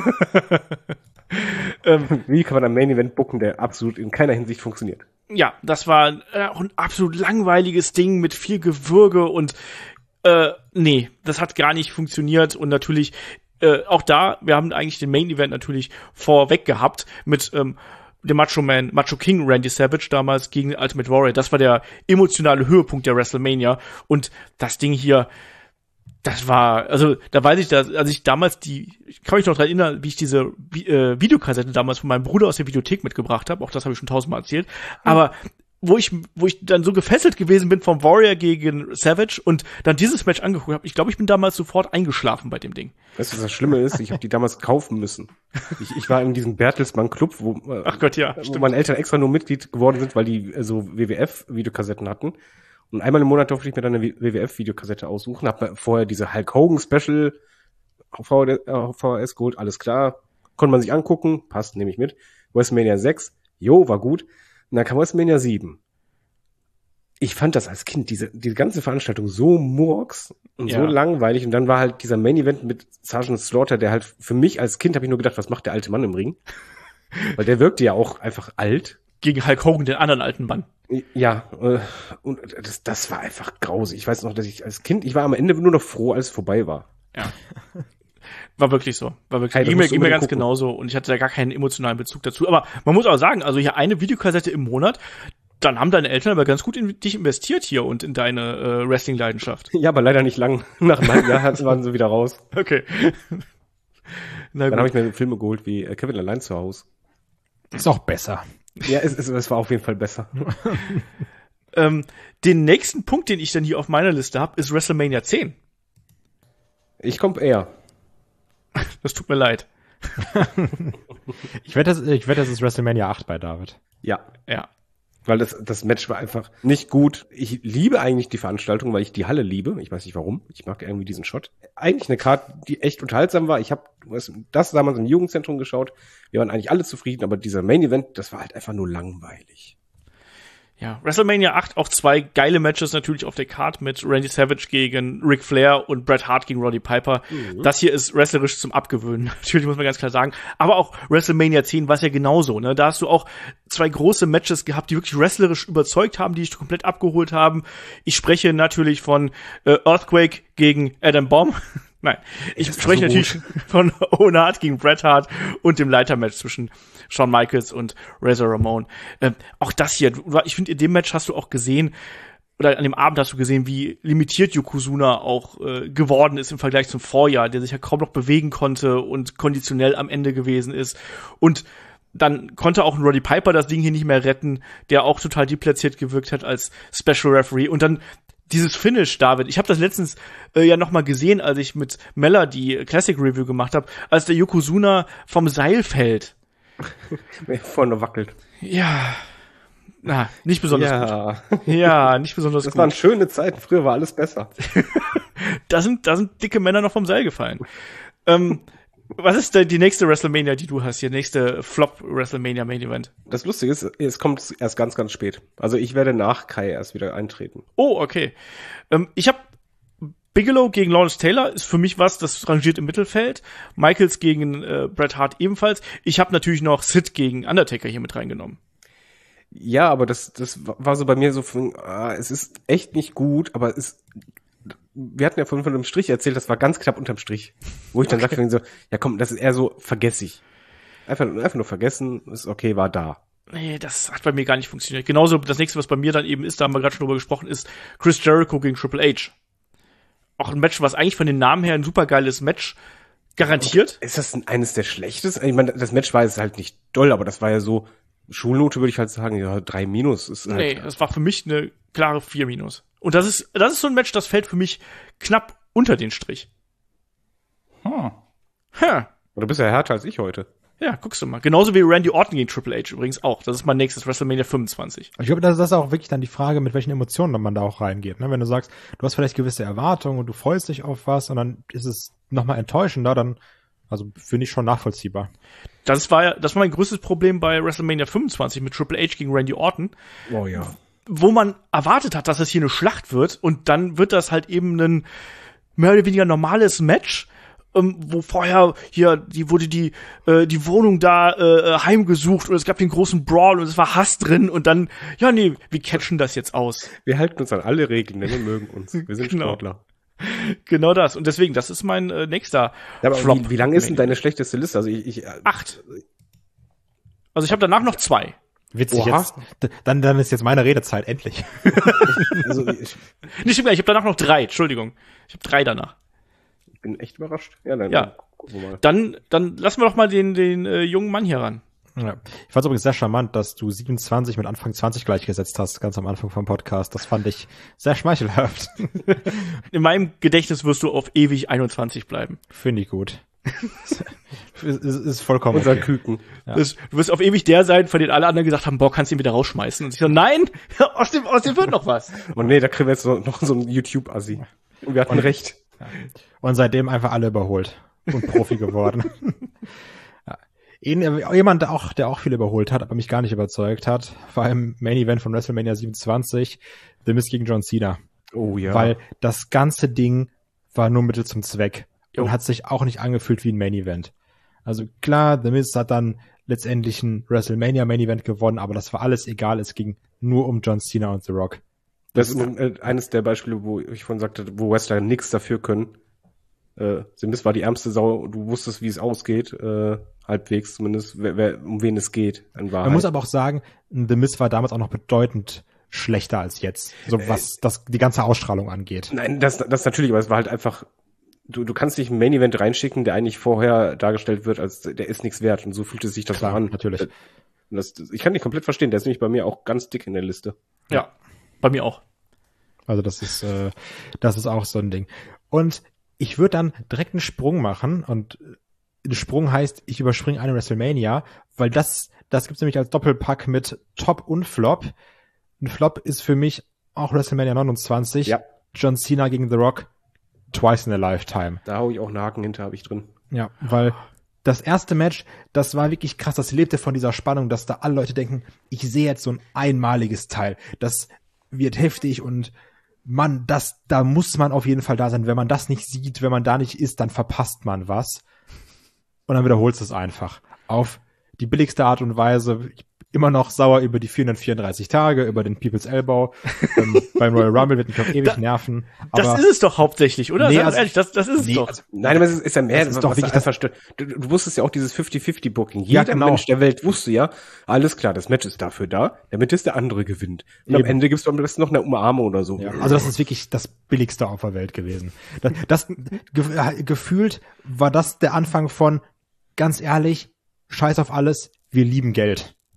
ähm, wie kann man ein Main Event booken, der absolut in keiner Hinsicht funktioniert? Ja, das war äh, auch ein absolut langweiliges Ding mit viel Gewürge und äh, nee, das hat gar nicht funktioniert und natürlich äh, auch da, wir haben eigentlich den Main Event natürlich vorweg gehabt mit ähm, dem Macho Man, Macho King Randy Savage damals gegen den Ultimate Warrior. Das war der emotionale Höhepunkt der WrestleMania und das Ding hier, das war, also da weiß ich, dass, als ich damals die, ich kann mich noch daran erinnern, wie ich diese äh, Videokassette damals von meinem Bruder aus der Videothek mitgebracht habe, auch das habe ich schon tausendmal erzählt, aber wo ich wo ich dann so gefesselt gewesen bin vom Warrior gegen Savage und dann dieses Match angeguckt habe, ich glaube, ich bin damals sofort eingeschlafen bei dem Ding. Weißt du, was das Schlimme ist? Ich habe die damals kaufen müssen. Ich, ich war in diesem Bertelsmann-Club, wo, äh, Ach Gott, ja, wo stimmt. meine Eltern extra nur Mitglied geworden sind, weil die äh, so W W F-Videokassetten hatten. Und einmal im Monat durfte ich mir dann eine W W F-Videokassette aussuchen. Hab mir vorher diese Hulk Hogan-Special auf V H S geholt, alles klar. Konnte man sich angucken, passt, nehme ich mit. WrestleMania sechs, jo, war gut. Und dann kam WrestleMania sieben. Ich fand das als Kind, diese, diese ganze Veranstaltung so murks und Ja. so langweilig. Und dann war halt dieser Main Event mit Sergeant Slaughter, der halt für mich als Kind, habe ich nur gedacht, was macht der alte Mann im Ring? Weil der wirkte ja auch einfach alt. Gegen Hulk Hogan, den anderen alten Mann. Ja, äh, und das, das war einfach grausig. Ich weiß noch, dass ich als Kind, ich war am Ende nur noch froh, als es vorbei war. Ja. War wirklich so. War wirklich. Hey, das ging mir, musst du ging mir unbedingt ganz gucken. genauso und ich hatte da gar keinen emotionalen Bezug dazu. Aber man muss auch sagen, also hier eine Videokassette im Monat, dann haben deine Eltern aber ganz gut in dich investiert hier und in deine äh, Wrestling-Leidenschaft. Ja, aber leider nicht lang. Nach einem halben Jahr waren sie wieder raus. Okay. Na Dann gut. habe ich mir Filme geholt wie äh, Kevin allein zu Hause. Ist auch besser. Ja, es, es, es war auf jeden Fall besser. Ähm, den nächsten Punkt, den ich dann hier auf meiner Liste habe, ist WrestleMania zehn. Ich komme eher. Das tut mir leid. Ich wette, das, ich wette, das ist WrestleMania acht bei David. Ja. Ja. Weil das, das Match war einfach nicht gut. Ich liebe eigentlich die Veranstaltung, weil ich die Halle liebe. Ich weiß nicht warum. Ich mag irgendwie diesen Shot. Eigentlich eine Karte, die echt unterhaltsam war. Ich habe das damals im Jugendzentrum geschaut. Wir waren eigentlich alle zufrieden, aber dieser Main Event, das war halt einfach nur langweilig. Ja, WrestleMania acht, auch zwei geile Matches natürlich auf der Card mit Randy Savage gegen Ric Flair und Bret Hart gegen Roddy Piper. Mhm. Das hier ist wrestlerisch zum Abgewöhnen, natürlich muss man ganz klar sagen. Aber auch WrestleMania zehn war es ja genauso, ne? Da hast du auch zwei große Matches gehabt, die wirklich wrestlerisch überzeugt haben, die dich komplett abgeholt haben. Ich spreche natürlich von äh, Earthquake gegen Adam Bomb. Nein, ich Das war spreche so natürlich gut. von Owen Hart gegen Bret Hart und dem Leitermatch zwischen Shawn Michaels und Razor Ramon. Ähm, auch das hier, du- ich finde, in dem Match hast du auch gesehen, oder an dem Abend hast du gesehen, wie limitiert Yokozuna auch äh, geworden ist im Vergleich zum Vorjahr, der sich ja kaum noch bewegen konnte und konditionell am Ende gewesen ist. Und dann konnte auch ein Roddy Piper das Ding hier nicht mehr retten, der auch total deplatziert gewirkt hat als Special Referee. Und dann dieses Finish, David, ich habe das letztens äh, ja noch mal gesehen, als ich mit Mella die Classic Review gemacht habe, als der Yokozuna vom Seil fällt. Vorne wackelt. Ja, na, nicht besonders ja. gut. Ja, nicht besonders das gut. Das waren schöne Zeiten, früher war alles besser. da sind da sind dicke Männer noch vom Seil gefallen. ähm, was ist denn die nächste WrestleMania, die du hast hier? Nächste Flop-WrestleMania Main Event? Das Lustige ist, es kommt erst ganz, ganz spät. Also ich werde nach Kai erst wieder eintreten. Oh, okay. Ähm, ich habe Bigelow gegen Lawrence Taylor ist für mich was, das rangiert im Mittelfeld. Michaels gegen äh, Bret Hart ebenfalls. Ich habe natürlich noch Sid gegen Undertaker hier mit reingenommen. Ja, aber das, das war so bei mir so, von, ah, es ist echt nicht gut, aber es wir hatten ja von, von einem Strich erzählt, das war ganz knapp unterm Strich. Wo ich dann okay. sagte, so, ja komm, das ist eher so vergessig. Einfach, einfach nur vergessen, ist okay, war da. Nee, das hat bei mir gar nicht funktioniert. Genauso das nächste, was bei mir dann eben ist, da haben wir gerade schon drüber gesprochen, ist Chris Jericho gegen Triple H. Auch ein Match, was eigentlich von den Namen her ein supergeiles Match garantiert. Ist das eines der schlechtesten? Ich meine, das Match war jetzt halt nicht doll, aber das war ja so, Schulnote würde ich halt sagen, ja, drei Minus ist halt. Nee, das war für mich eine klare vier Minus. Und das ist, das ist so ein Match, das fällt für mich knapp unter den Strich. Hm. Hm. Du bist ja härter als ich heute. Ja, guckst du mal. Genauso wie Randy Orton gegen Triple H übrigens auch. Das ist mein nächstes WrestleMania fünfundzwanzig. Ich glaube, das ist auch wirklich dann die Frage, mit welchen Emotionen man da auch reingeht. Ne? Wenn du sagst, du hast vielleicht gewisse Erwartungen und du freust dich auf was und dann ist es nochmal enttäuschender, dann, also finde ich schon nachvollziehbar. Das war ja, das war mein größtes Problem bei WrestleMania fünfundzwanzig mit Triple H gegen Randy Orton. Oh ja. Wo man erwartet hat, dass es hier eine Schlacht wird und dann wird das halt eben ein mehr oder weniger normales Match, ähm, wo vorher hier die wurde die äh, die Wohnung da äh, heimgesucht und es gab den großen Brawl und es war Hass drin und dann ja nee, wir catchen das jetzt aus. Wir halten uns an alle Regeln, denn wir mögen uns. Wir sind genau. Sportler. Genau das und deswegen, das ist mein äh, nächster ja, aber Flop. Wie, wie lang ist denn deine schlechteste Liste? Also ich, ich acht. Also ich habe danach noch zwei. Witzig, jetzt, dann, dann ist jetzt meine Redezeit, endlich. also ich, Nicht mehr, ich habe danach noch drei, Entschuldigung. Ich habe drei danach. Ich bin echt überrascht. Ja, dann, ja. Dann, mal. dann, dann lassen wir doch mal den, den äh, jungen Mann hier ran. Ja. Ich fand es übrigens sehr charmant, dass du siebenundzwanzig mit Anfang zwanzig gleichgesetzt hast, ganz am Anfang vom Podcast. Das fand ich sehr schmeichelhaft. In meinem Gedächtnis wirst du auf ewig einundzwanzig bleiben. Finde ich gut. ist, ist vollkommen unser okay. Küken. Ja. Das, du wirst auf ewig der sein, von dem alle anderen gesagt haben, boah, kannst du ihn wieder rausschmeißen. Und ich so, nein, aus dem, aus dem wird noch was. Und nee, da kriegen wir jetzt noch, noch so einen YouTube-Assi. Und wir hatten und, recht. Ja. Und seitdem einfach alle überholt und Profi geworden. Ja. Jemand, der auch, der auch viel überholt hat, aber mich gar nicht überzeugt hat, war im Main Event von WrestleMania siebenundzwanzig, The Miz gegen John Cena. Oh ja. Weil das ganze Ding war nur Mittel zum Zweck. Und hat sich auch nicht angefühlt wie ein Main Event. Also klar, The Miz hat dann letztendlich ein WrestleMania Main Event gewonnen, aber das war alles egal. Es ging nur um John Cena und The Rock. Das, das ist äh, eines der Beispiele, wo ich vorhin sagte, wo Wrestler nichts dafür können. Äh, The Miz war die ärmste Sau. Du wusstest, wie es ausgeht, äh, halbwegs zumindest, wer, wer, um wen es geht. In Wahrheit. Man muss aber auch sagen, The Miz war damals auch noch bedeutend schlechter als jetzt, so was das die ganze Ausstrahlung angeht. Nein, das, das natürlich, aber es war halt einfach. Du, du kannst nicht ein Main Event reinschicken, der eigentlich vorher dargestellt wird, als der ist nichts wert. Und so fühlt es sich das Klar, so an. Natürlich. Das, ich kann dich komplett verstehen. Der ist nämlich bei mir auch ganz dick in der Liste. Ja, bei mir auch. Also das ist, äh, das ist auch so ein Ding. Und ich würde dann direkt einen Sprung machen. Und ein Sprung heißt, ich überspringe eine WrestleMania, weil das, das gibt's nämlich als Doppelpack mit Top und Flop. Ein Flop ist für mich auch WrestleMania neunundzwanzig. Ja. John Cena gegen The Rock. Twice in a Lifetime. Da hau ich auch einen Haken hinter, habe ich drin. Ja, weil das erste Match, das war wirklich krass, das lebte von dieser Spannung, dass da alle Leute denken, ich sehe jetzt so ein einmaliges Teil, das wird heftig und man, das, da muss man auf jeden Fall da sein. Wenn man das nicht sieht, wenn man da nicht ist, dann verpasst man was. Und dann wiederholst du es einfach. Auf die billigste Art und Weise. Ich immer noch sauer über die vierhundertvierunddreißig Tage, über den People's Elbow. ähm, beim Royal Rumble wird mich auch ewig da, nerven. Aber das ist es doch hauptsächlich, oder? Nee, Sag also, ehrlich, das, das ist nee, es doch. Also, nein, aber es ist, ist ja mehr. Das ist doch wirklich das verstört. Du, du wusstest ja auch dieses fifty fifty Booking. Jeder ja, genau. Mensch der Welt wusste ja, alles klar, das Match ist dafür da, damit es der andere gewinnt. Und Eben. am Ende gibt's am besten noch eine Umarmung oder so. Ja, also das ist wirklich das billigste auf der Welt gewesen. Das, das ge- gefühlt war das der Anfang von, ganz ehrlich, scheiß auf alles, wir lieben Geld.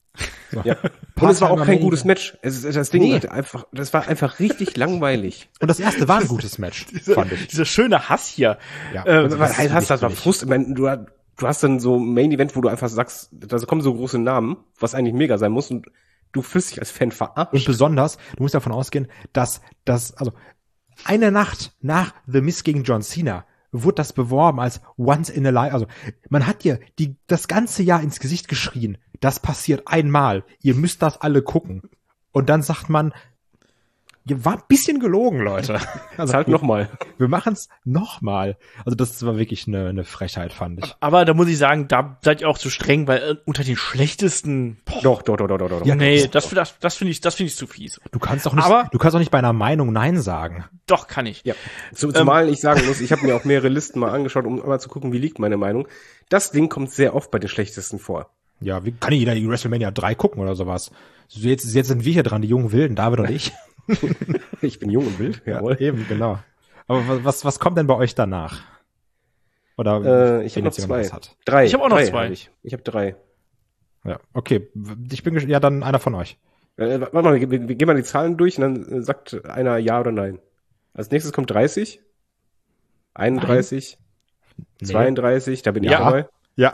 So. Ja. Und es war auch kein gutes Match. Es, das Ding nee. einfach, das war einfach richtig langweilig. Und das erste war ein gutes Match, diese, fand ich. Dieser schöne Hass hier. Ja. Ähm, das, das, heißt, das, das war Frust. Ich meine, du, du hast dann so ein Main-Event, wo du einfach sagst, da kommen so große Namen, was eigentlich mega sein muss, und du fühlst dich als Fan verarscht. Und besonders, du musst davon ausgehen, dass das, also eine Nacht nach The Miz gegen John Cena wurde das beworben als once in a life. Also man hat dir die das ganze Jahr ins Gesicht geschrien, das passiert einmal, ihr müsst das alle gucken. Und dann sagt man, ihr war ein bisschen gelogen, Leute. Also halt nochmal. Wir machen es nochmal. Also das war wirklich eine, eine Frechheit, fand ich. Aber da muss ich sagen, da seid ihr auch zu streng, weil äh, unter den schlechtesten. Boah. Doch, doch, doch, doch, doch, doch. Ja, nee, das, das, das finde ich, das finde ich zu fies. Du kannst doch nicht, aber, du kannst doch nicht bei einer Meinung Nein sagen. Doch, kann ich. Ja. Zumal ähm, ich sagen muss, ich habe mir auch mehrere Listen mal angeschaut, um mal zu gucken, wie liegt meine Meinung. Das Ding kommt sehr oft bei den schlechtesten vor. Ja, wie kann jeder die WrestleMania drei gucken oder sowas? Jetzt, jetzt sind wir hier dran, die jungen Wilden, David und ich. Ich bin jung und wild, jawohl. Ja, eben, genau. Aber was, was kommt denn bei euch danach? Oder äh, ich habe noch zwei. Drei. Ich habe auch noch drei, zwei. Hab ich ich habe drei. Ja, okay. Ich bin ja dann einer von euch. Äh, warte mal, wir, wir gehen mal die Zahlen durch und dann sagt einer ja oder nein. Als nächstes kommt dreißig, einunddreißig, nee. zweiunddreißig, da bin ich ja. dabei. Ja.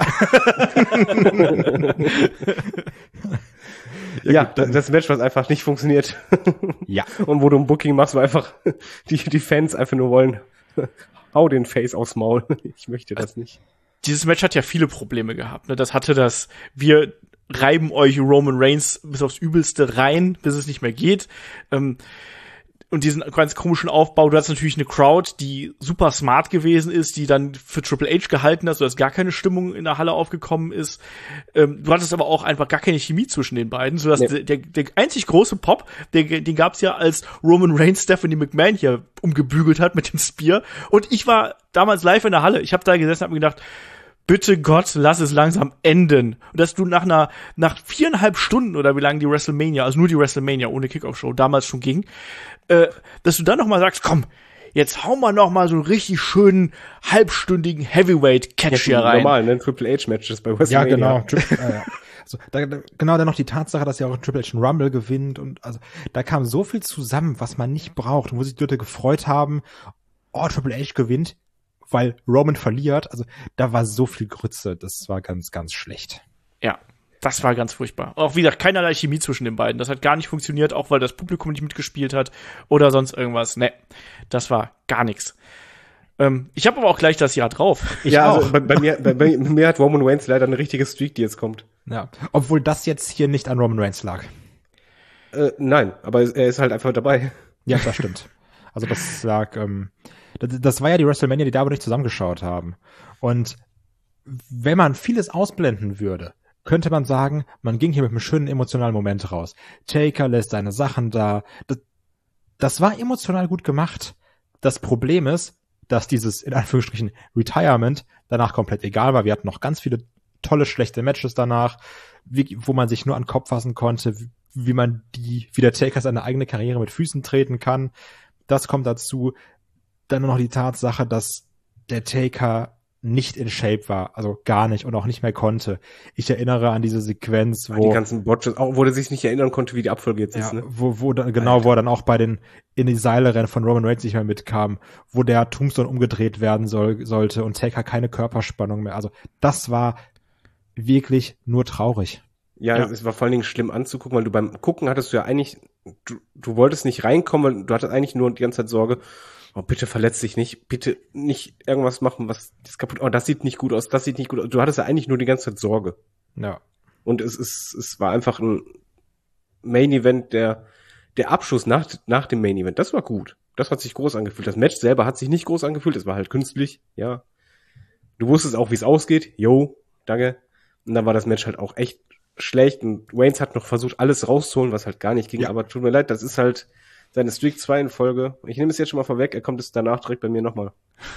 Ja, ja, gut, das Match, was einfach nicht funktioniert. Ja. Und wo du ein Booking machst, wo einfach die, die Fans einfach nur wollen, hau den Face aufs Maul. Ich möchte das nicht. Dieses Match hat ja viele Probleme gehabt. Ne? Das hatte das, wir reiben euch Roman Reigns bis aufs Übelste rein, bis es nicht mehr geht. Ähm, und diesen ganz komischen Aufbau, du hast natürlich eine Crowd, die super smart gewesen ist, die dann für Triple H gehalten hat, sodass gar keine Stimmung in der Halle aufgekommen ist. Ähm, du hattest aber auch einfach gar keine Chemie zwischen den beiden, sodass nee. der, der einzig große Pop, den, den gab's ja, als Roman Reigns Stephanie McMahon hier umgebügelt hat mit dem Spear. Und ich war damals live in der Halle. Ich habe da gesessen und hab mir gedacht, bitte Gott, lass es langsam enden. Und dass du nach einer, nach viereinhalb Stunden oder wie lange die WrestleMania, also nur die WrestleMania ohne Kickoff-Show damals schon ging, äh, dass du dann noch mal sagst, komm, jetzt hauen wir noch mal so einen richtig schönen, halbstündigen Heavyweight-Catch hier rein. Normal, ne? Triple H-Matches bei WrestleMania. Ja, genau. äh, ja. Also, da, da, genau, dann noch die Tatsache, dass ja auch Triple H einen Rumble gewinnt und also da kam so viel zusammen, was man nicht braucht und wo sich die Leute gefreut haben, oh, Triple H gewinnt, weil Roman verliert. Also da war so viel Grütze, das war ganz, ganz schlecht. Ja, das war ganz furchtbar. Auch wie gesagt, keinerlei Chemie zwischen den beiden. Das hat gar nicht funktioniert, auch weil das Publikum nicht mitgespielt hat oder sonst irgendwas. Ne, das war gar nichts. Ähm, ich habe aber auch gleich das Jahr drauf. Ich ja, auch. Also bei, bei, mir, bei, bei mir hat Roman Reigns leider eine richtige Streak, die jetzt kommt. Ja, obwohl das jetzt hier nicht an Roman Reigns lag. Äh, nein, aber er ist halt einfach dabei. Ja, das stimmt. Also das lag, ähm, das, das war ja die WrestleMania, die da aber nicht zusammengeschaut haben. Und wenn man vieles ausblenden würde, könnte man sagen, man ging hier mit einem schönen emotionalen Moment raus. Taker lässt seine Sachen da. Das, das war emotional gut gemacht. Das Problem ist, dass dieses, in Anführungsstrichen, Retirement danach komplett egal war. Wir hatten noch ganz viele tolle, schlechte Matches danach, wie, wo man sich nur an den Kopf fassen konnte, wie, wie man die, wie der Taker seine eigene Karriere mit Füßen treten kann. Das kommt dazu. Dann nur noch die Tatsache, dass der Taker nicht in Shape war, also gar nicht und auch nicht mehr konnte. Ich erinnere an diese Sequenz, wo... Die ganzen Botches, auch wo er sich nicht erinnern konnte, wie die Abfolge jetzt ja, ist, ne? Wo, wo dann, genau, Alter. Wo er dann auch bei den, in die Seile rennen von Roman Reigns nicht mehr mitkam, wo der Tombstone umgedreht werden soll, sollte und Taker keine Körperspannung mehr. Also, das war wirklich nur traurig. Ja, ja, es war vor allen Dingen schlimm anzugucken, weil du beim Gucken hattest du ja eigentlich, du, du wolltest nicht reinkommen, weil du hattest eigentlich nur die ganze Zeit Sorge, oh, bitte verletz dich nicht, bitte nicht irgendwas machen, was das kaputt, oh, das sieht nicht gut aus, das sieht nicht gut aus. Du hattest ja eigentlich nur die ganze Zeit Sorge. Ja. Und es ist, es war einfach ein Main Event, der, der Abschuss nach, nach dem Main Event, das war gut. Das hat sich groß angefühlt. Das Match selber hat sich nicht groß angefühlt, es war halt künstlich, ja. Du wusstest auch, wie es ausgeht, yo, danke. Und dann war das Match halt auch echt schlecht und Reigns hat noch versucht, alles rauszuholen, was halt gar nicht ging, ja. Aber tut mir leid, das ist halt seine Streak zwei in Folge. Ich nehme es jetzt schon mal vorweg, er kommt es danach direkt bei mir nochmal.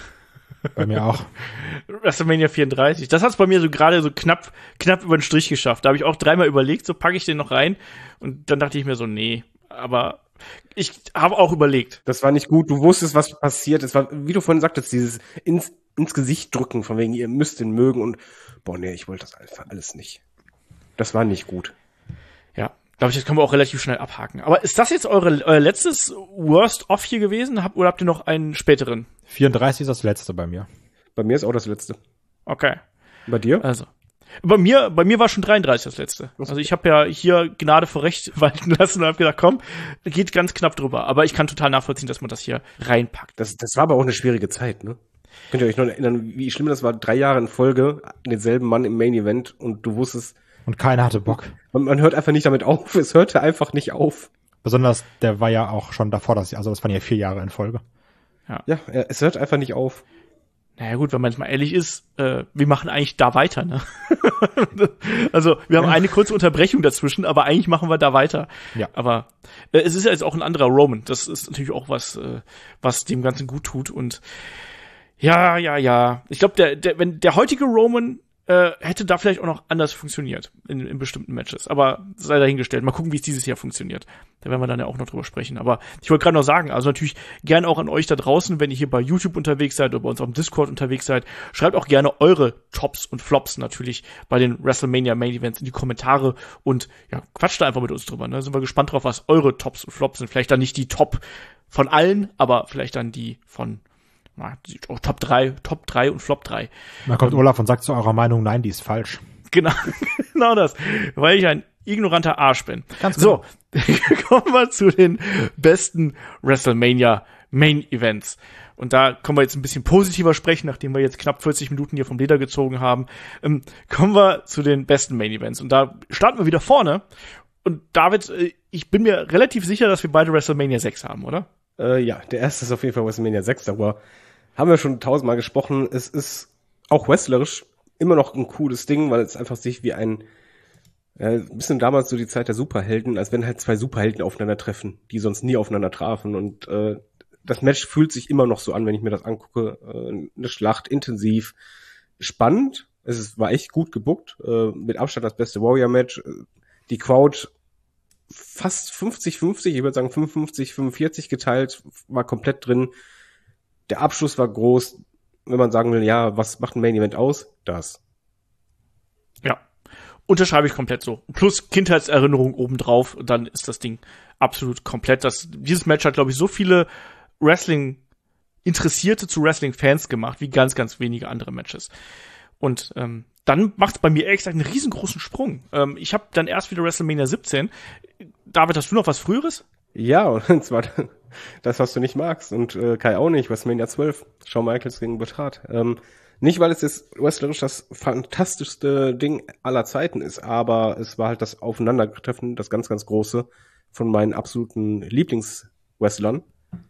Bei mir auch. WrestleMania vierunddreißig. Das hat es bei mir so gerade so knapp knapp über den Strich geschafft. Da habe ich auch dreimal überlegt, so packe ich den noch rein. Und dann dachte ich mir so, nee. Aber ich habe auch überlegt. Das war nicht gut. Du wusstest, was passiert. Es war, wie du vorhin sagtest, dieses ins, ins Gesicht drücken, von wegen, ihr müsst den mögen. Und boah, nee, ich wollte das einfach alles nicht. Das war nicht gut. Ja, glaube ich, das können wir auch relativ schnell abhaken. Aber ist das jetzt eure, euer letztes Worst-Off hier gewesen? Hab, oder habt ihr noch einen späteren? vierunddreißig ist das letzte bei mir. Bei mir ist auch das letzte. Okay. Bei dir? Also. Bei mir, bei mir war schon dreiunddreißig das letzte. Also ich habe ja hier Gnade vor Recht walten lassen und habe gedacht, komm, geht ganz knapp drüber. Aber ich kann total nachvollziehen, dass man das hier reinpackt. Das, das war aber auch eine schwierige Zeit, ne? Könnt ihr euch noch erinnern, wie schlimm das war? Drei Jahre in Folge, denselben Mann im Main Event und du wusstest. Und keiner hatte Bock. Man, man hört einfach nicht damit auf. Es hörte einfach nicht auf. Besonders, der war ja auch schon davor, das, also das waren ja vier Jahre in Folge. Ja, ja es hört einfach nicht auf. Naja gut, wenn man jetzt mal ehrlich ist, äh, wir machen eigentlich da weiter, ne? Also wir haben eine kurze Unterbrechung dazwischen, aber eigentlich machen wir da weiter. Ja. Aber äh, es ist ja jetzt auch ein anderer Roman. Das ist natürlich auch was, äh, was dem Ganzen gut tut. Und ja, ja, ja. Ich glaube, der, der, wenn der heutige Roman äh, hätte da vielleicht auch noch anders funktioniert in, in bestimmten Matches. Aber sei dahingestellt. Mal gucken, wie es dieses Jahr funktioniert. Da werden wir dann ja auch noch drüber sprechen. Aber ich wollte gerade noch sagen, also natürlich gerne auch an euch da draußen, wenn ihr hier bei YouTube unterwegs seid oder bei uns auf dem Discord unterwegs seid, schreibt auch gerne eure Tops und Flops natürlich bei den WrestleMania Main Events in die Kommentare und ja, quatscht da einfach mit uns drüber. Ne? Sind wir gespannt drauf, was eure Tops und Flops sind. Vielleicht dann nicht die Top von allen, aber vielleicht dann die von Oh, Top drei, Top drei und Flop drei. Dann kommt Olaf und sagt zu eurer Meinung, nein, die ist falsch. Genau, genau das, weil ich ein ignoranter Arsch bin. Ganz genau. So, kommen wir zu den besten WrestleMania Main Events. Und da können wir jetzt ein bisschen positiver sprechen, nachdem wir jetzt knapp vierzig Minuten hier vom Leder gezogen haben. Ähm, kommen wir zu den besten Main Events. Und da starten wir wieder vorne. Und David, ich bin mir relativ sicher, dass wir beide WrestleMania sechs haben, oder? Äh, ja, der erste ist auf jeden Fall WrestleMania sechs, darüber haben wir schon tausendmal gesprochen. Es ist auch wrestlerisch immer noch ein cooles Ding, weil es einfach sich wie ein, äh, ein bisschen damals so die Zeit der Superhelden, als wenn halt zwei Superhelden aufeinandertreffen, die sonst nie aufeinander trafen. Und äh, das Match fühlt sich immer noch so an, wenn ich mir das angucke. Äh, eine Schlacht, intensiv, spannend. Es ist, war echt gut gebuckt. Äh, mit Abstand das beste Warrior-Match. Die Crowd fast fünfzig fünfzig, ich würde sagen fünfundfünfzig fünfundvierzig geteilt, war komplett drin. Der Abschluss war groß. Wenn man sagen will, ja, was macht ein Main Event aus? Das. Ja, unterschreibe ich komplett so. Plus Kindheitserinnerung obendrauf, dann ist das Ding absolut komplett. Das, dieses Match hat, glaube ich, so viele Wrestling-Interessierte zu Wrestling-Fans gemacht, wie ganz, ganz wenige andere Matches. Und ähm, dann macht es bei mir ehrlich gesagt einen riesengroßen Sprung. Ähm, ich habe dann erst wieder WrestleMania siebzehn. David, hast du noch was Früheres? Ja, und zwar das, was du nicht magst. Und äh, Kai auch nicht, WrestleMania zwölf. Shawn Michaels gegen Bret Hart. Ähm, nicht, weil es jetzt wrestlerisch das fantastischste Ding aller Zeiten ist, aber es war halt das Aufeinandertreffen, das ganz, ganz große von meinen absoluten Lieblingswrestlern.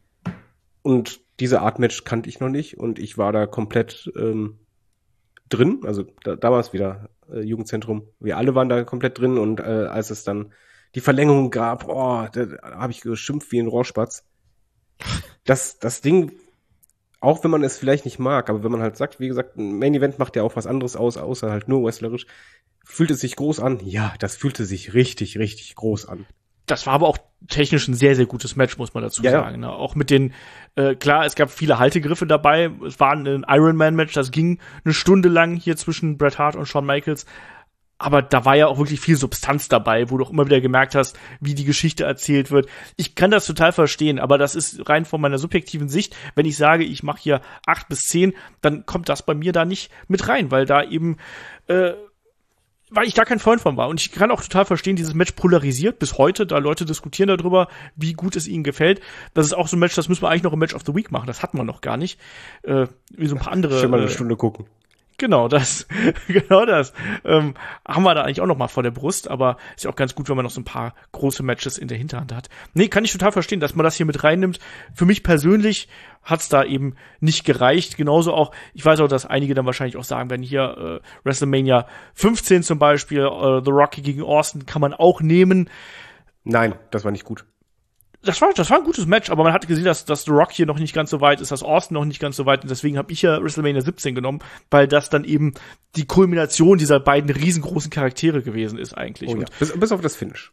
Und diese Art Match kannte ich noch nicht und ich war da komplett ähm, drin, also da, damals wieder äh, Jugendzentrum, wir alle waren da komplett drin und äh, als es dann die Verlängerung gab, oh, da, da habe ich geschimpft wie ein Rohrspatz. Das, das Ding, auch wenn man es vielleicht nicht mag, aber wenn man halt sagt, wie gesagt, ein Main Event macht ja auch was anderes aus, außer halt nur wrestlerisch, fühlt es sich groß an? Ja, das fühlte sich richtig, richtig groß an. Das war aber auch technisch ein sehr, sehr gutes Match, muss man dazu ja, sagen. Ne? Auch mit den, äh, klar, es gab viele Haltegriffe dabei. Es war ein Ironman-Match, das ging eine Stunde lang hier zwischen Bret Hart und Shawn Michaels. Aber da war ja auch wirklich viel Substanz dabei, wo du auch immer wieder gemerkt hast, wie die Geschichte erzählt wird. Ich kann das total verstehen, aber das ist rein von meiner subjektiven Sicht. Wenn ich sage, ich mache hier acht bis zehn, dann kommt das bei mir da nicht mit rein, weil da eben äh, weil ich da kein Freund von war. Und ich kann auch total verstehen, dieses Match polarisiert bis heute, da Leute diskutieren darüber, wie gut es ihnen gefällt. Das ist auch so ein Match, das müssen wir eigentlich noch im Match of the Week machen. Das hatten wir noch gar nicht. Äh, wie so ein paar andere. Schon mal eine äh, Stunde gucken. Genau, das, genau das. Ähm, haben wir da eigentlich auch noch mal vor der Brust, aber ist ja auch ganz gut, wenn man noch so ein paar große Matches in der Hinterhand hat. Nee, kann ich total verstehen, dass man das hier mit reinnimmt. Für mich persönlich hat's da eben nicht gereicht. Genauso auch, ich weiß auch, dass einige dann wahrscheinlich auch sagen werden, hier äh, WrestleMania fünfzehn zum Beispiel, äh, The Rock gegen Austin kann man auch nehmen. Nein, das war nicht gut. Das war, das war ein gutes Match, aber man hat gesehen, dass, dass The Rock hier noch nicht ganz so weit ist, dass Austin noch nicht ganz so weit ist. Deswegen habe ich ja WrestleMania siebzehn genommen, weil das dann eben die Kulmination dieser beiden riesengroßen Charaktere gewesen ist eigentlich. Oh ja. Und bis, bis auf das Finish.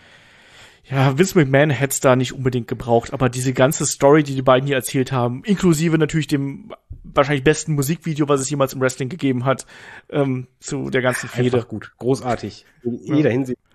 ja, Vince McMahon hätte es da nicht unbedingt gebraucht, aber diese ganze Story, die die beiden hier erzählt haben, inklusive natürlich dem wahrscheinlich besten Musikvideo, was es jemals im Wrestling gegeben hat, ähm, zu der ganzen Fehde. Einfach gut, großartig. In Ja. jeder Hinsicht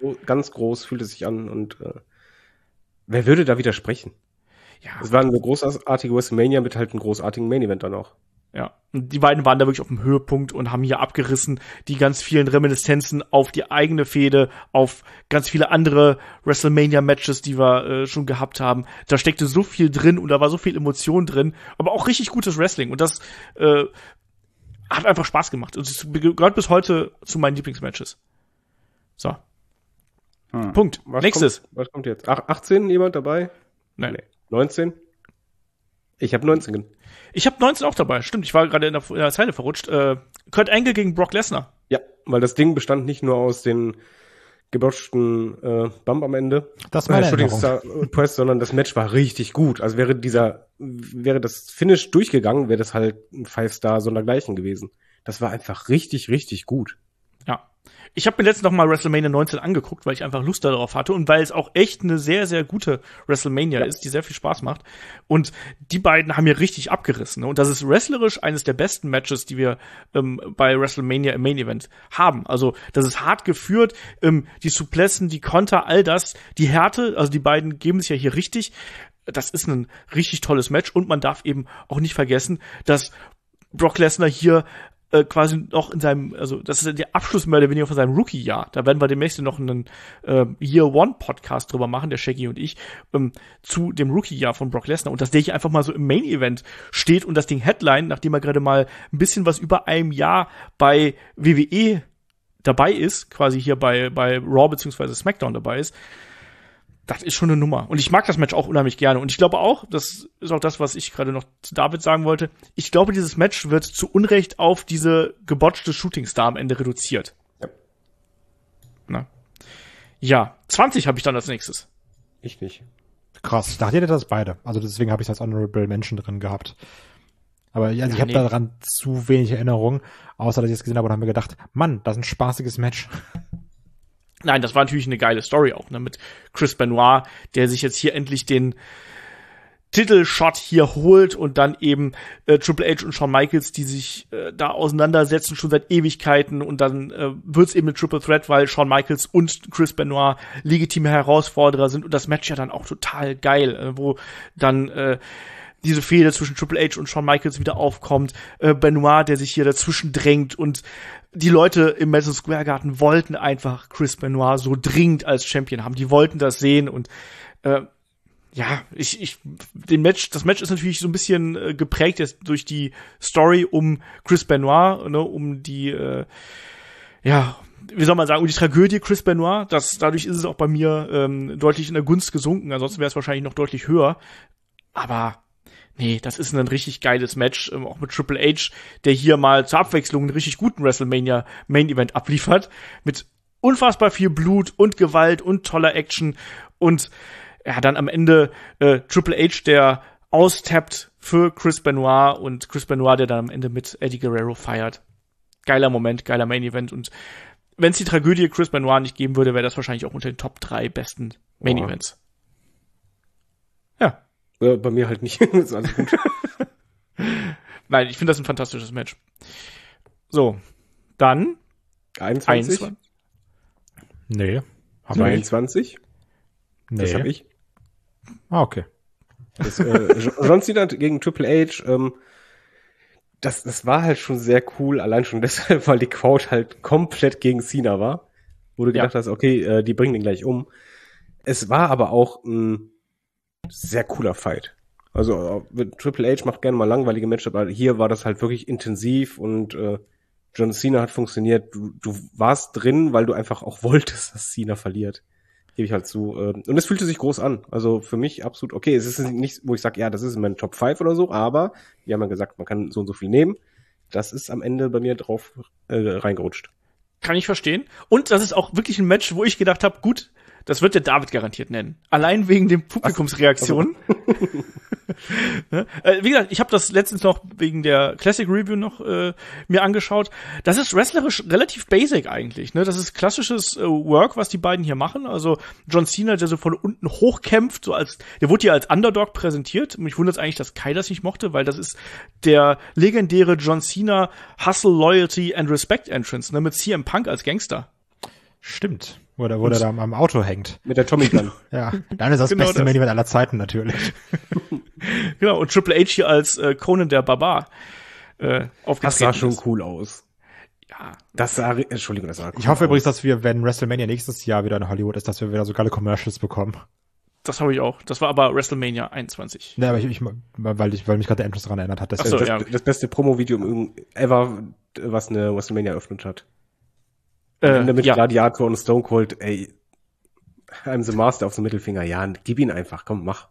ganz groß fühlt es sich an und äh, wer würde da widersprechen? Ja. Es war eine großartige WrestleMania mit halt einem großartigen Main-Event dann auch. Ja, und die beiden waren da wirklich auf dem Höhepunkt und haben hier abgerissen, die ganz vielen Reminiszenzen auf die eigene Fehde, auf ganz viele andere WrestleMania-Matches, die wir äh, schon gehabt haben. Da steckte so viel drin und da war so viel Emotion drin, aber auch richtig gutes Wrestling und das äh, hat einfach Spaß gemacht. Und es gehört bis heute zu meinen Lieblingsmatches. So. Hm. Punkt. Was Nächstes. Kommt, was kommt jetzt? Ach, achtzehn jemand dabei? Nein. Nee. neunzehn? Ich habe neunzehn. Ich habe neunzehn auch dabei. Stimmt, ich war gerade in, in der Zeile verrutscht. Äh, Kurt Angle gegen Brock Lesnar. Ja, weil das Ding bestand nicht nur aus den gebotchten äh, Bump am Ende, Das war äh, eine Shooting Erinnerung. Star Press, sondern das Match war richtig gut. Also wäre dieser, wäre das Finish durchgegangen, wäre das halt ein Five-Star sondergleichen gewesen. Das war einfach richtig, richtig gut. Ja. Ich habe mir letztens noch mal WrestleMania neunzehn angeguckt, weil ich einfach Lust darauf hatte und weil es auch echt eine sehr, sehr gute WrestleMania Ja. ist, die sehr viel Spaß macht. Und die beiden haben hier richtig abgerissen. Ne? Und das ist wrestlerisch eines der besten Matches, die wir ähm, bei WrestleMania im Main Event haben. Also das ist hart geführt, ähm, die Suplessen, die Konter, all das, die Härte, also die beiden geben es ja hier richtig. Das ist ein richtig tolles Match und man darf eben auch nicht vergessen, dass Brock Lesnar hier äh, quasi noch in seinem, also das ist der Abschluss mehr oder weniger von seinem Rookie-Jahr. Da werden wir demnächst noch einen äh, Year-One-Podcast drüber machen, der Shaggy und ich, ähm, zu dem Rookie-Jahr von Brock Lesnar. Und dass der hier einfach mal so im Main-Event steht und das Ding Headline, nachdem er gerade mal ein bisschen was über einem Jahr bei W W E dabei ist, quasi hier bei bei Raw beziehungsweise SmackDown dabei ist, das ist schon eine Nummer. Und ich mag das Match auch unheimlich gerne. Und ich glaube auch, das ist auch das, was ich gerade noch zu David sagen wollte, ich glaube, dieses Match wird zu Unrecht auf diese gebotchte Shooting Star am Ende reduziert. Ja. Na. Ja, zwanzig habe ich dann als nächstes. Ich nicht. Krass, ich dachte, ihr hättet das beide. Also deswegen habe ich das als Honorable Mention drin gehabt. Aber ja, also ich Ja, habe nee. daran zu wenig Erinnerung, außer dass ich es gesehen habe und habe mir gedacht, Mann, das ist ein spaßiges Match. Nein, das war natürlich eine geile Story auch, ne, mit Chris Benoit, der sich jetzt hier endlich den Titelshot hier holt und dann eben äh, Triple H und Shawn Michaels, die sich äh, da auseinandersetzen schon seit Ewigkeiten und dann äh, wird's eben eine Triple Threat, weil Shawn Michaels und Chris Benoit legitime Herausforderer sind und das Match ja dann auch total geil, äh, wo dann äh, diese Fehde zwischen Triple H und Shawn Michaels wieder aufkommt, äh, Benoit, der sich hier dazwischen drängt und die Leute im Madison Square Garden wollten einfach Chris Benoit so dringend als Champion haben. Die wollten das sehen und äh, ja, ich, ich, den Match, das Match ist natürlich so ein bisschen äh, geprägt jetzt durch die Story um Chris Benoit, ne, um die, äh, ja, wie soll man sagen, um die Tragödie Chris Benoit. Das, dadurch ist es auch bei mir ähm, deutlich in der Gunst gesunken. Ansonsten wäre es wahrscheinlich noch deutlich höher. Aber nee, das ist ein richtig geiles Match, ähm, auch mit Triple H, der hier mal zur Abwechslung einen richtig guten WrestleMania Main Event abliefert, mit unfassbar viel Blut und Gewalt und toller Action und ja, dann am Ende äh, Triple H, der austappt für Chris Benoit und Chris Benoit, der dann am Ende mit Eddie Guerrero feiert. Geiler Moment, geiler Main Event und wenn es die Tragödie Chris Benoit nicht geben würde, wäre das wahrscheinlich auch unter den Top drei besten Main Events. Ja. Ja, bei mir halt nicht. Ist alles gut. Nein, ich finde das ein fantastisches Match. So, dann einundzwanzig? einundzwanzig. Nee. Hab ich nicht. zweiundzwanzig? Nee. Das habe ich. Ah, okay. Das, äh, John Cena gegen Triple H, ähm, das, das war halt schon sehr cool, allein schon deshalb, weil die Crowd halt komplett gegen Cena war. Wo du Ja. gedacht hast, okay, äh, die bringen den gleich um. Es war aber auch ein sehr cooler Fight. Also äh, Triple H macht gerne mal langweilige Matches, aber hier war das halt wirklich intensiv und äh, John Cena hat funktioniert. Du, du warst drin, weil du einfach auch wolltest, dass Cena verliert. Gebe ich halt zu. Äh, und es fühlte sich groß an. Also für mich absolut okay. Es ist nicht, wo ich sage, ja, das ist in meinem Top fünf oder so, aber wir haben ja gesagt, man kann so und so viel nehmen. Das ist am Ende bei mir drauf äh, reingerutscht. Kann ich verstehen. Und das ist auch wirklich ein Match, wo ich gedacht habe, gut, das wird der David garantiert nennen. Allein wegen den Publikumsreaktionen. Ne? äh, wie gesagt, ich habe das letztens noch wegen der Classic Review noch äh, mir angeschaut. Das ist wrestlerisch relativ basic eigentlich. Ne? Das ist klassisches äh, Work, was die beiden hier machen. Also John Cena, der so von unten hochkämpft, so als der wurde hier als Underdog präsentiert. Mich wundert es eigentlich, dass Kai das nicht mochte, weil das ist der legendäre John Cena Hustle, Loyalty and Respect Entrance, ne? Mit C M Punk als Gangster. Stimmt. Wo der, wo der da am Auto hängt. Mit der Tommy Gun. Ja, dann ist das Genau beste das. Main Event aller Zeiten natürlich. Genau, und Triple H hier als äh, Conan der Barbar äh, aufgetreten Das sah schon ist. cool aus. Ja, Das sah, Entschuldigung, das sah cool Ich hoffe aus. übrigens, dass wir, wenn WrestleMania nächstes Jahr wieder in Hollywood ist, dass wir wieder so geile Commercials bekommen. das habe ich auch. Das war aber WrestleMania einundzwanzig. Ne, aber ich, ich weil ich, weil mich gerade der Entrance daran erinnert hat. Dass Ach so, das, ja. das beste Promo-Video im irgend- ever, was eine WrestleMania eröffnet hat. Äh, Ende mit ja. Gladiator und Stone Cold, ey, I'm the Master auf dem Mittelfinger. Ja, gib ihn einfach, komm, mach.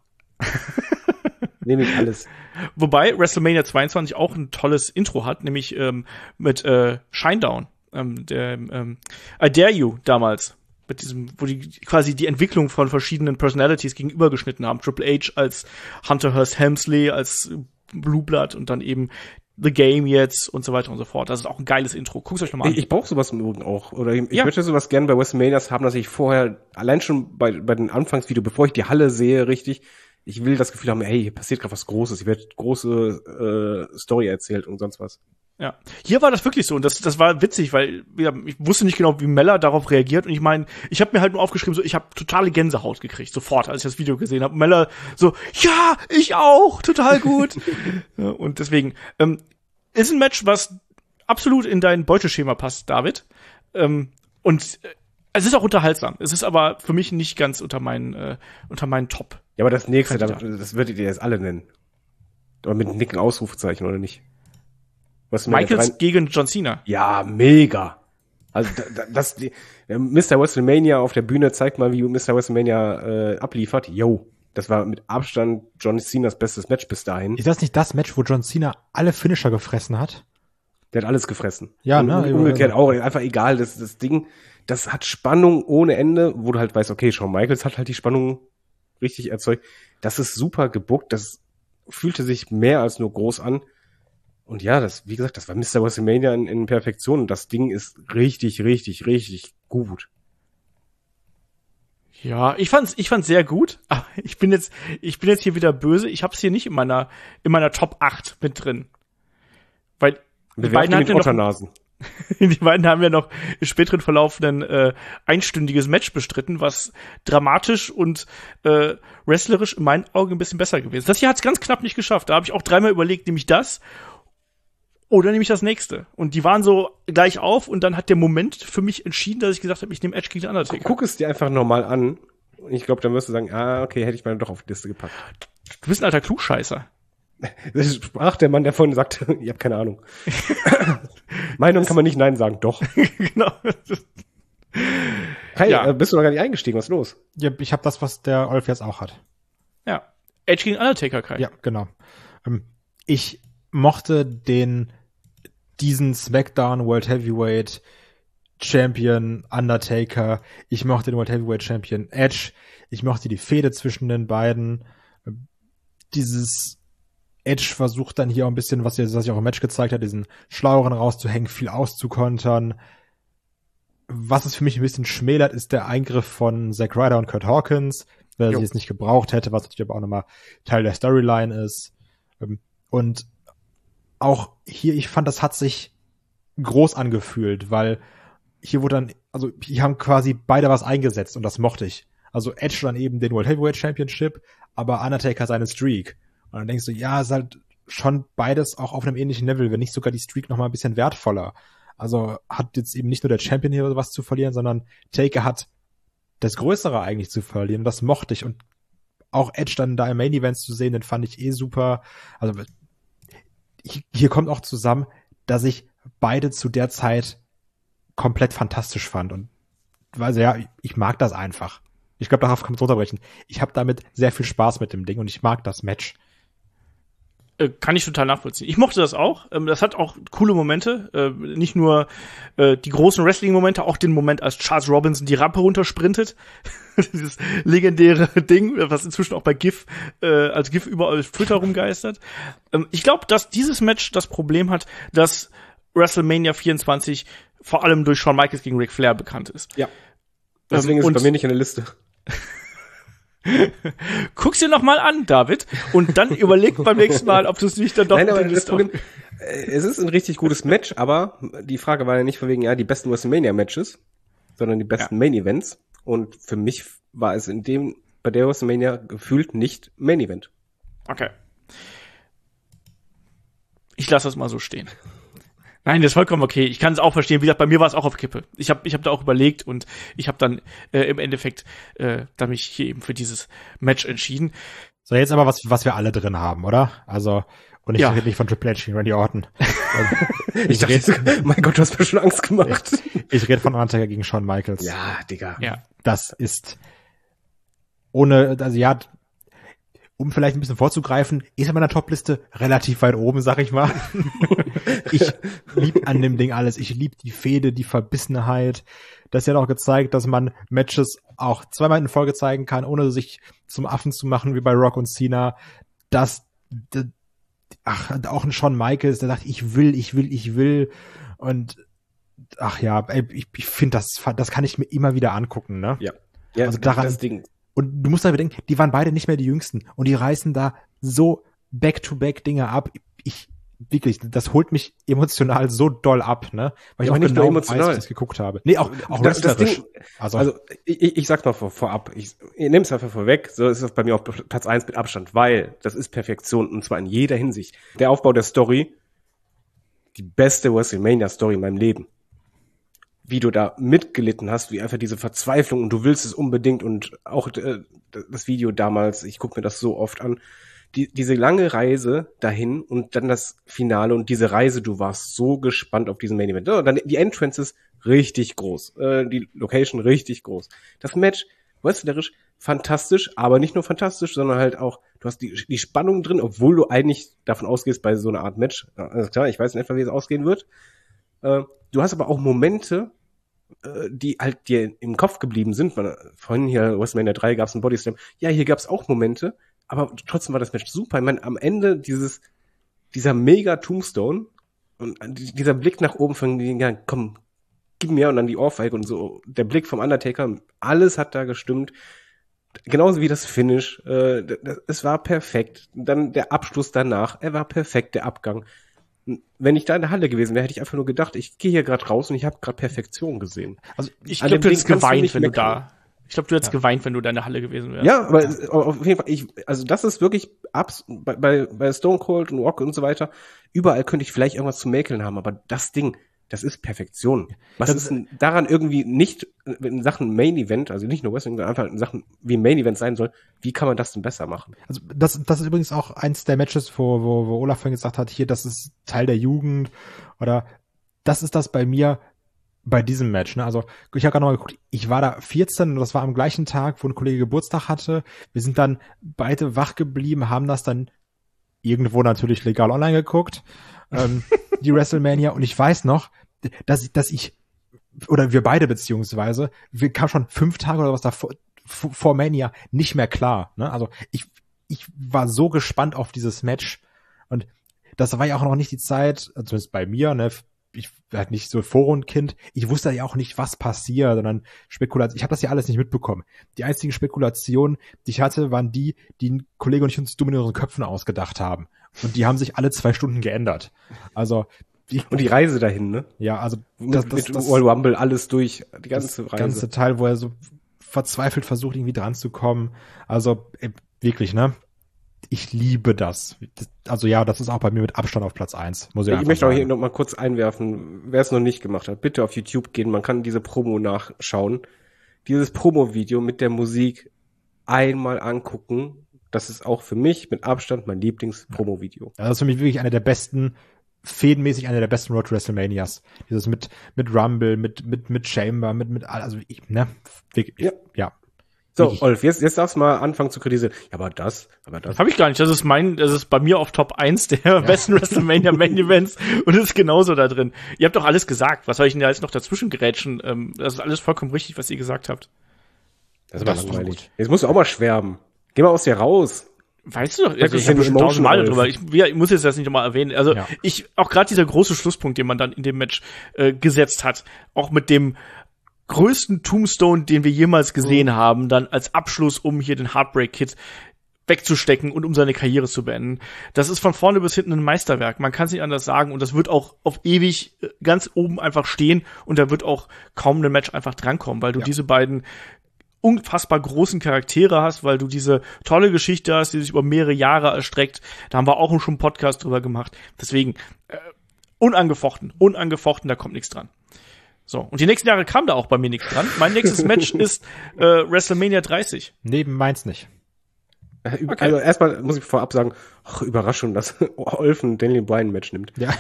Nehme ich alles. Wobei WrestleMania zweiundzwanzig auch ein tolles Intro hat, nämlich ähm, mit äh, Shinedown, ähm, der ähm, I Dare You damals, mit diesem, wo die quasi die Entwicklung von verschiedenen Personalities gegenübergeschnitten haben. Triple H als Hunter Hearst Helmsley, als Blue Blood und dann eben The Game jetzt und so weiter und so fort. Das ist auch ein geiles Intro. Guckt's euch nochmal an. Ich, ich brauche sowas im Übrigen auch. Oder ich, ich Ja. möchte sowas gerne bei WrestleManias haben, dass ich vorher, allein schon bei, bei den Anfangsvideo, bevor ich die Halle sehe, richtig, ich will das Gefühl haben, hey, hier passiert gerade was Großes, hier wird große äh, Story erzählt und sonst was. Ja, hier war das wirklich so und das, das war witzig, weil ja, ich wusste nicht genau, wie Mella darauf reagiert und ich meine, ich habe mir halt nur aufgeschrieben, so ich habe totale Gänsehaut gekriegt, sofort, als ich das Video gesehen habe. Mella so, ja, ich auch, total gut. Ja, und deswegen ähm, ist ein Match, was absolut in dein Beuteschema passt, David. Ähm, und äh, es ist auch unterhaltsam. Es ist aber für mich nicht ganz unter meinen äh, unter meinen Top. Ja, aber das nächste, da, Kandidaten. das würdet ihr jetzt alle nennen. Aber mit einem dicken Ausrufezeichen, oder nicht? WrestleMania Michaels drei- gegen John Cena. Ja, mega. Also da, da, das, die, äh, Mister WrestleMania auf der Bühne zeigt mal, wie Mister WrestleMania äh, abliefert. Yo, das war mit Abstand John Cenas bestes Match bis dahin. Ist das nicht das Match, wo John Cena alle Finisher gefressen hat? Der hat alles gefressen. Ja, und, ne? und umgekehrt auch. Einfach egal, das, das Ding, das hat Spannung ohne Ende, wo du halt weißt, okay, Shawn Michaels hat halt die Spannung richtig erzeugt. Das ist super gebuckt, das fühlte sich mehr als nur groß an. Und ja, das, wie gesagt, das war Mister WrestleMania in, in Perfektion. Und das Ding ist richtig, richtig, richtig gut. Ja, ich fand's, ich fand's sehr gut. Aber ich bin jetzt, ich bin jetzt hier wieder böse. Ich hab's hier nicht in meiner, in meiner Top acht mit drin. Weil die beiden, hatten ja noch, Otternasen. die beiden haben ja noch im späteren Verlauf ein äh, einstündiges Match bestritten, was dramatisch und äh, wrestlerisch in meinen Augen ein bisschen besser gewesen ist. Das hier hat's ganz knapp nicht geschafft. Da habe ich auch dreimal überlegt, nehme ich das oder nehme ich das nächste. Und die waren so gleich auf und dann hat der Moment für mich entschieden, dass ich gesagt habe, ich nehme Edge gegen den Undertaker. Guck es dir einfach normal an. Und ich glaube, dann wirst du sagen, ah, okay, hätte ich mal doch auf die Liste gepackt. Du bist ein alter Klugscheißer. Das sprach der Mann, der vorhin sagte, ich habe keine Ahnung. Meinung kann man nicht Nein sagen, doch. Genau. Hey, Ja. äh, bist du noch gar nicht eingestiegen, was ist los? Ja, ich habe das, was der Olf jetzt auch hat. Ja. Edge gegen Undertaker, Kai. Ja, genau. Ähm, ich mochte den, diesen SmackDown World Heavyweight Champion Undertaker. Ich mochte den World Heavyweight Champion Edge. Ich mochte die Fehde zwischen den beiden. Ähm, Dieses Edge versucht dann hier auch ein bisschen, was er was sich auch im Match gezeigt hat, diesen Schlaueren rauszuhängen, viel auszukontern. Was es für mich ein bisschen schmälert, ist der Eingriff von Zack Ryder und Kurt Hawkins, weil er Jo. sie jetzt nicht gebraucht hätte, was natürlich aber auch nochmal Teil der Storyline ist. Und auch hier, ich fand, das hat sich groß angefühlt, weil hier wurde dann, also hier haben quasi beide was eingesetzt und das mochte ich. Also Edge dann eben den World Heavyweight Championship, aber Undertaker seine Streak. Und dann denkst du, ja, ist halt schon beides auch auf einem ähnlichen Level, wenn nicht sogar die Streak noch mal ein bisschen wertvoller. Also hat jetzt eben nicht nur der Champion hier was zu verlieren, sondern Taker hat das Größere eigentlich zu verlieren. Das mochte ich. Und auch Edge dann da im Main Event zu sehen, den fand ich eh super. Also hier kommt auch zusammen, dass ich beide zu der Zeit komplett fantastisch fand. Und also ja, ich mag das einfach. Ich glaube, darauf kann man es runterbrechen. Ich habe damit sehr viel Spaß mit dem Ding und ich mag das Match. Äh, kann ich total nachvollziehen. Ich mochte das auch. Ähm, das hat auch coole Momente. Äh, nicht nur äh, die großen Wrestling-Momente, auch den Moment, als Charles Robinson die Rampe runtersprintet. Dieses legendäre Ding, was inzwischen auch bei GIF, äh, als GIF überall auf Twitter rumgeistert. Ähm, ich glaube, dass dieses Match das Problem hat, dass WrestleMania vierundzwanzig vor allem durch Shawn Michaels gegen Ric Flair bekannt ist. Ja. Deswegen Ähm, ist es und- bei mir nicht in der Liste. Guck's dir noch mal an, David, und dann überleg beim nächsten Mal, ob du es nicht dann doch Nein, mit aber der das Liste Problem, äh, es ist ein richtig gutes Match, aber die Frage war ja nicht von wegen, ja, die besten WrestleMania-Matches. sondern die besten Ja. Main Events. Und für mich war es in dem, bei der WrestleMania gefühlt nicht Main Event. Okay. Ich lasse das mal so stehen. Nein, das ist vollkommen okay. Ich kann es auch verstehen. Wie gesagt, bei mir war es auch auf Kippe. Ich habe ich hab da auch überlegt und ich habe dann äh, im Endeffekt äh, dann mich hier eben für dieses Match entschieden. So, jetzt aber was, was wir alle drin haben, oder? Also, und ich Ja. rede nicht von Triple H gegen Randy Orton. Ich ich dachte, rede mein Gott, du hast mir schon Angst gemacht. ich red von Undertaker gegen Shawn Michaels. Ja, Digga. Ja. Das ist ohne, also ja, um vielleicht ein bisschen vorzugreifen, ist in meiner Topliste relativ weit oben, sag ich mal. Ich lieb an dem Ding alles. Ich lieb die Fehde, die Verbissenheit. Das hat auch gezeigt, dass man Matches auch zweimal in Folge zeigen kann, ohne sich zum Affen zu machen, wie bei Rock und Cena. Das, das ach, auch ein Shawn Michaels, der sagt, ich will, ich will, ich will. Und ach ja, ey, ich, ich finde, das, das kann ich mir immer wieder angucken, ne? Ja. Ja, Also daran- das Ding. Und du musst da bedenken, die waren beide nicht mehr die Jüngsten. Und die reißen da so back-to-back Dinge ab. Ich, wirklich, das holt mich emotional so doll ab, ne? Weil ich Ja, auch nicht genau nur emotional. weiß, wie ich das geguckt habe. Nee, auch, auch Das- das wrestlerisch. Ding- also, Also, ich, ich sag's mal vor, vorab. Ich, ich nehme es einfach vorweg. So ist es bei mir auf Platz eins mit Abstand, weil das ist Perfektion und zwar in jeder Hinsicht. Der Aufbau der Story, die beste WrestleMania-Story in meinem Leben. Wie du da mitgelitten hast, wie einfach diese Verzweiflung und du willst es unbedingt und auch äh, das Video damals, ich gucke mir das so oft an, die, diese lange Reise dahin und dann das Finale und diese Reise, du warst so gespannt auf diesen Main Event. Ja, dann die Entrances richtig groß, äh, die Location richtig groß. Das Match, wrestlerisch fantastisch, aber nicht nur fantastisch, sondern halt auch, du hast die, die Spannung drin, obwohl du eigentlich davon ausgehst, bei so einer Art Match, ja, alles klar, ich weiß in etwa, wie es ausgehen wird. Äh, du hast aber auch Momente, äh, die halt dir im Kopf geblieben sind. Weil, vorhin hier, WrestleMania drei, gab es einen Bodyslam. Ja, hier gab es auch Momente, aber trotzdem war das Match super. Ich meine, am Ende dieses, dieser mega Tombstone und dieser Blick nach oben von, ja, komm, gib mir und dann die Ohrfeige und so, der Blick vom Undertaker, alles hat da gestimmt. Genauso wie das Finish, äh, das, es war perfekt. Dann der Abschluss danach, er war perfekt, der Abgang. Wenn ich da in der Halle gewesen wäre, hätte ich einfach nur gedacht, ich gehe hier gerade raus und ich habe gerade Perfektion gesehen. also Ich An glaube, dem du hättest Ding kannst du geweint, nicht wenn du meckern. da. Ich glaube, du hättest geweint, wenn du da in der Halle gewesen wärst. Ja, aber es- auf jeden Fall, ich, also das ist wirklich abs bei, bei, bei Stone Cold und Rock und so weiter. Überall könnte ich vielleicht irgendwas zu mäkeln haben, aber das Ding, das ist Perfektion. Was Das- ist denn daran irgendwie nicht in Sachen Main Event, also nicht nur Wrestling, sondern einfach in Sachen, wie Main Event sein soll, wie kann man das denn besser machen? Also das, das ist übrigens auch eins der Matches, wo, wo, wo Olaf vorhin gesagt hat, hier, das ist Teil der Jugend oder das ist das bei mir bei diesem Match. Ne? Also ich habe gerade noch mal geguckt, ich war da vierzehn und das war am gleichen Tag, wo ein Kollege Geburtstag hatte. Wir sind dann beide wach geblieben, haben das dann irgendwo natürlich legal online geguckt, ähm, die WrestleMania. Und ich weiß noch, dass ich, dass ich oder wir beide beziehungsweise, wir kamen schon fünf Tage oder was davor vor Mania nicht mehr klar. Ne? Also ich, ich war so gespannt auf dieses Match und das war ja auch noch nicht die Zeit, zumindest bei mir, ne, ich war halt nicht so Vorrundkind, ich wusste ja auch nicht, was passiert, sondern Spekulation, ich habe das ja alles nicht mitbekommen. Die einzigen Spekulationen, die ich hatte, waren die, die ein Kollege und ich uns dumm in unseren Köpfen ausgedacht haben. Und die haben sich alle zwei Stunden geändert. Also ich, Und die Reise dahin, ne? ja, also Das, mit Royal Rumble alles durch, die ganze das Reise. ganze Teil, wo er so verzweifelt versucht, irgendwie dran zu kommen. Also äh, wirklich, ne? Ich liebe das. das. Also ja, das ist auch bei mir mit Abstand auf Platz eins. Muss ich Ich einfach möchte auch sagen. hier noch mal kurz einwerfen, wer es noch nicht gemacht hat, bitte auf YouTube gehen, man kann diese Promo nachschauen. Dieses Promo-Video mit der Musik einmal angucken, das ist auch für mich mit Abstand mein Lieblings-Promo-Video. Ja, das ist für mich wirklich eine der besten, fädenmäßig eine der besten Road to WrestleManias. Dieses mit mit Rumble, mit mit mit Chamber, mit mit all- also ich, ne, wirklich, Ja. ja. So, Wirklich. Olf, jetzt, jetzt darfst du mal anfangen zu kritisieren. Ja, aber das, aber das. Habe ich gar nicht. Das ist mein, das ist bei mir auf Top eins der besten WrestleMania Main Events und ist genauso da drin. Ihr habt doch alles gesagt. Was soll ich denn da jetzt noch dazwischen gerätschen? Ähm, das ist alles vollkommen richtig, was ihr gesagt habt. Das Das war ist doch langweilig. gut. Jetzt musst du auch mal schwärmen. Geh mal aus dir raus. Weißt du doch, also Sag ich doch, habe wenn schon du tausend Mal emotional drüber. Ich, ja, ich muss jetzt das nicht nochmal erwähnen. Also Ja. ich, auch gerade dieser große Schlusspunkt, den man dann in dem Match äh, gesetzt hat, auch mit dem größten Tombstone, den wir jemals gesehen haben, dann als Abschluss um hier den Heartbreak Kid. wegzustecken und um seine Karriere zu beenden. Das ist von vorne bis hinten ein Meisterwerk. Man kann es nicht anders sagen. Und das wird auch auf ewig ganz oben einfach stehen. Und da wird auch kaum ein Match einfach drankommen, weil du ja. diese beiden unfassbar großen Charaktere hast, weil du diese tolle Geschichte hast, die sich über mehrere Jahre erstreckt. Da haben wir auch schon einen Podcast drüber gemacht. Deswegen äh, unangefochten, unangefochten, da kommt nichts dran. So, und die nächsten Jahre kam da auch bei mir nichts dran. Mein nächstes Match ist äh, WrestleMania dreißig. Neben meins nicht. Okay. Also erstmal muss ich vorab sagen, ach, Überraschung, dass Olfen Daniel Bryan Match nimmt. Ja.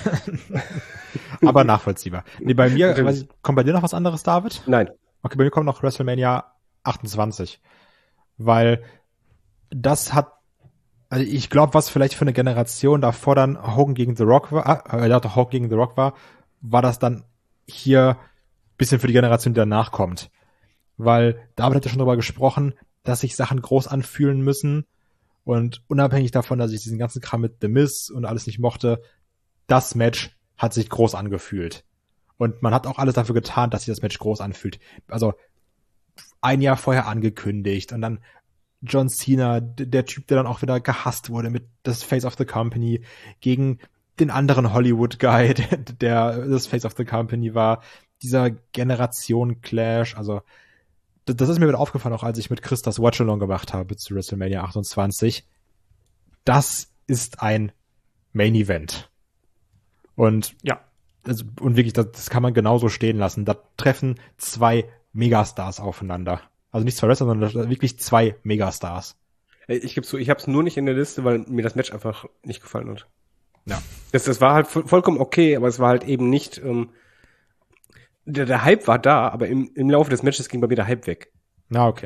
Aber nachvollziehbar. Nee, bei mir, weiß ich, kommt bei dir noch was anderes, David? Nein. Okay, bei mir kommt noch WrestleMania achtundzwanzig. Weil das hat, also ich glaube, was vielleicht für eine Generation davor dann Hogan gegen The Rock war, äh, ja, Hogan gegen The Rock war, war das dann hier bisschen für die Generation, die danach kommt. Weil David hat ja schon darüber gesprochen, dass sich Sachen groß anfühlen müssen. Und unabhängig davon, dass ich diesen ganzen Kram mit The Miz und alles nicht mochte, das Match hat sich groß angefühlt. Und man hat auch alles dafür getan, dass sich das Match groß anfühlt. Also ein Jahr vorher angekündigt und dann John Cena, der Typ, der dann auch wieder gehasst wurde mit das Face of the Company gegen den anderen Hollywood-Guy, der, der das Face of the Company war. Dieser Generation-Clash, also das ist mir wieder aufgefallen, auch als ich mit Chris das Watch-Along gemacht habe zu WrestleMania achtundzwanzig. Das ist ein Main-Event. Und ja, also, und wirklich, das, das kann man genauso stehen lassen. Da treffen zwei Megastars aufeinander. Also nicht zwei Wrestler, sondern wirklich zwei Megastars. Ich gebe zu, ich habe es nur nicht in der Liste, weil mir das Match einfach nicht gefallen hat. Ja. Das, das war halt vollkommen okay, aber es war halt eben nicht... Ähm, Der, der Hype war da, aber im, im Laufe des Matches ging bei mir der Hype weg. Na, okay.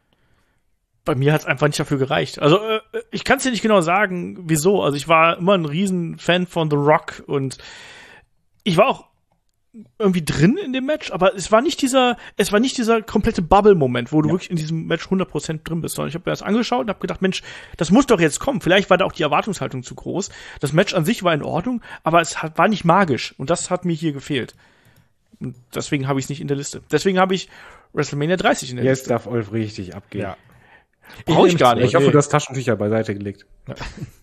Bei mir hat's einfach nicht dafür gereicht. Also äh, ich kann es dir nicht genau sagen, wieso. Also ich war immer ein Riesenfan von The Rock und ich war auch irgendwie drin in dem Match, aber es war nicht dieser, es war nicht dieser komplette Bubble-Moment, wo du ja. wirklich in diesem Match hundert Prozent drin bist, sondern ich habe mir das angeschaut und habe gedacht, Mensch, das muss doch jetzt kommen. Vielleicht war da auch die Erwartungshaltung zu groß. Das Match an sich war in Ordnung, aber es hat, war nicht magisch und das hat mir hier gefehlt. Und deswegen habe ich es nicht in der Liste. Deswegen habe ich WrestleMania dreißig in der Jetzt Liste. Jetzt darf Olf richtig abgehen. Ja. Brauche ich gar nicht. Ich hoffe, du hast Taschentücher beiseite gelegt. Ja.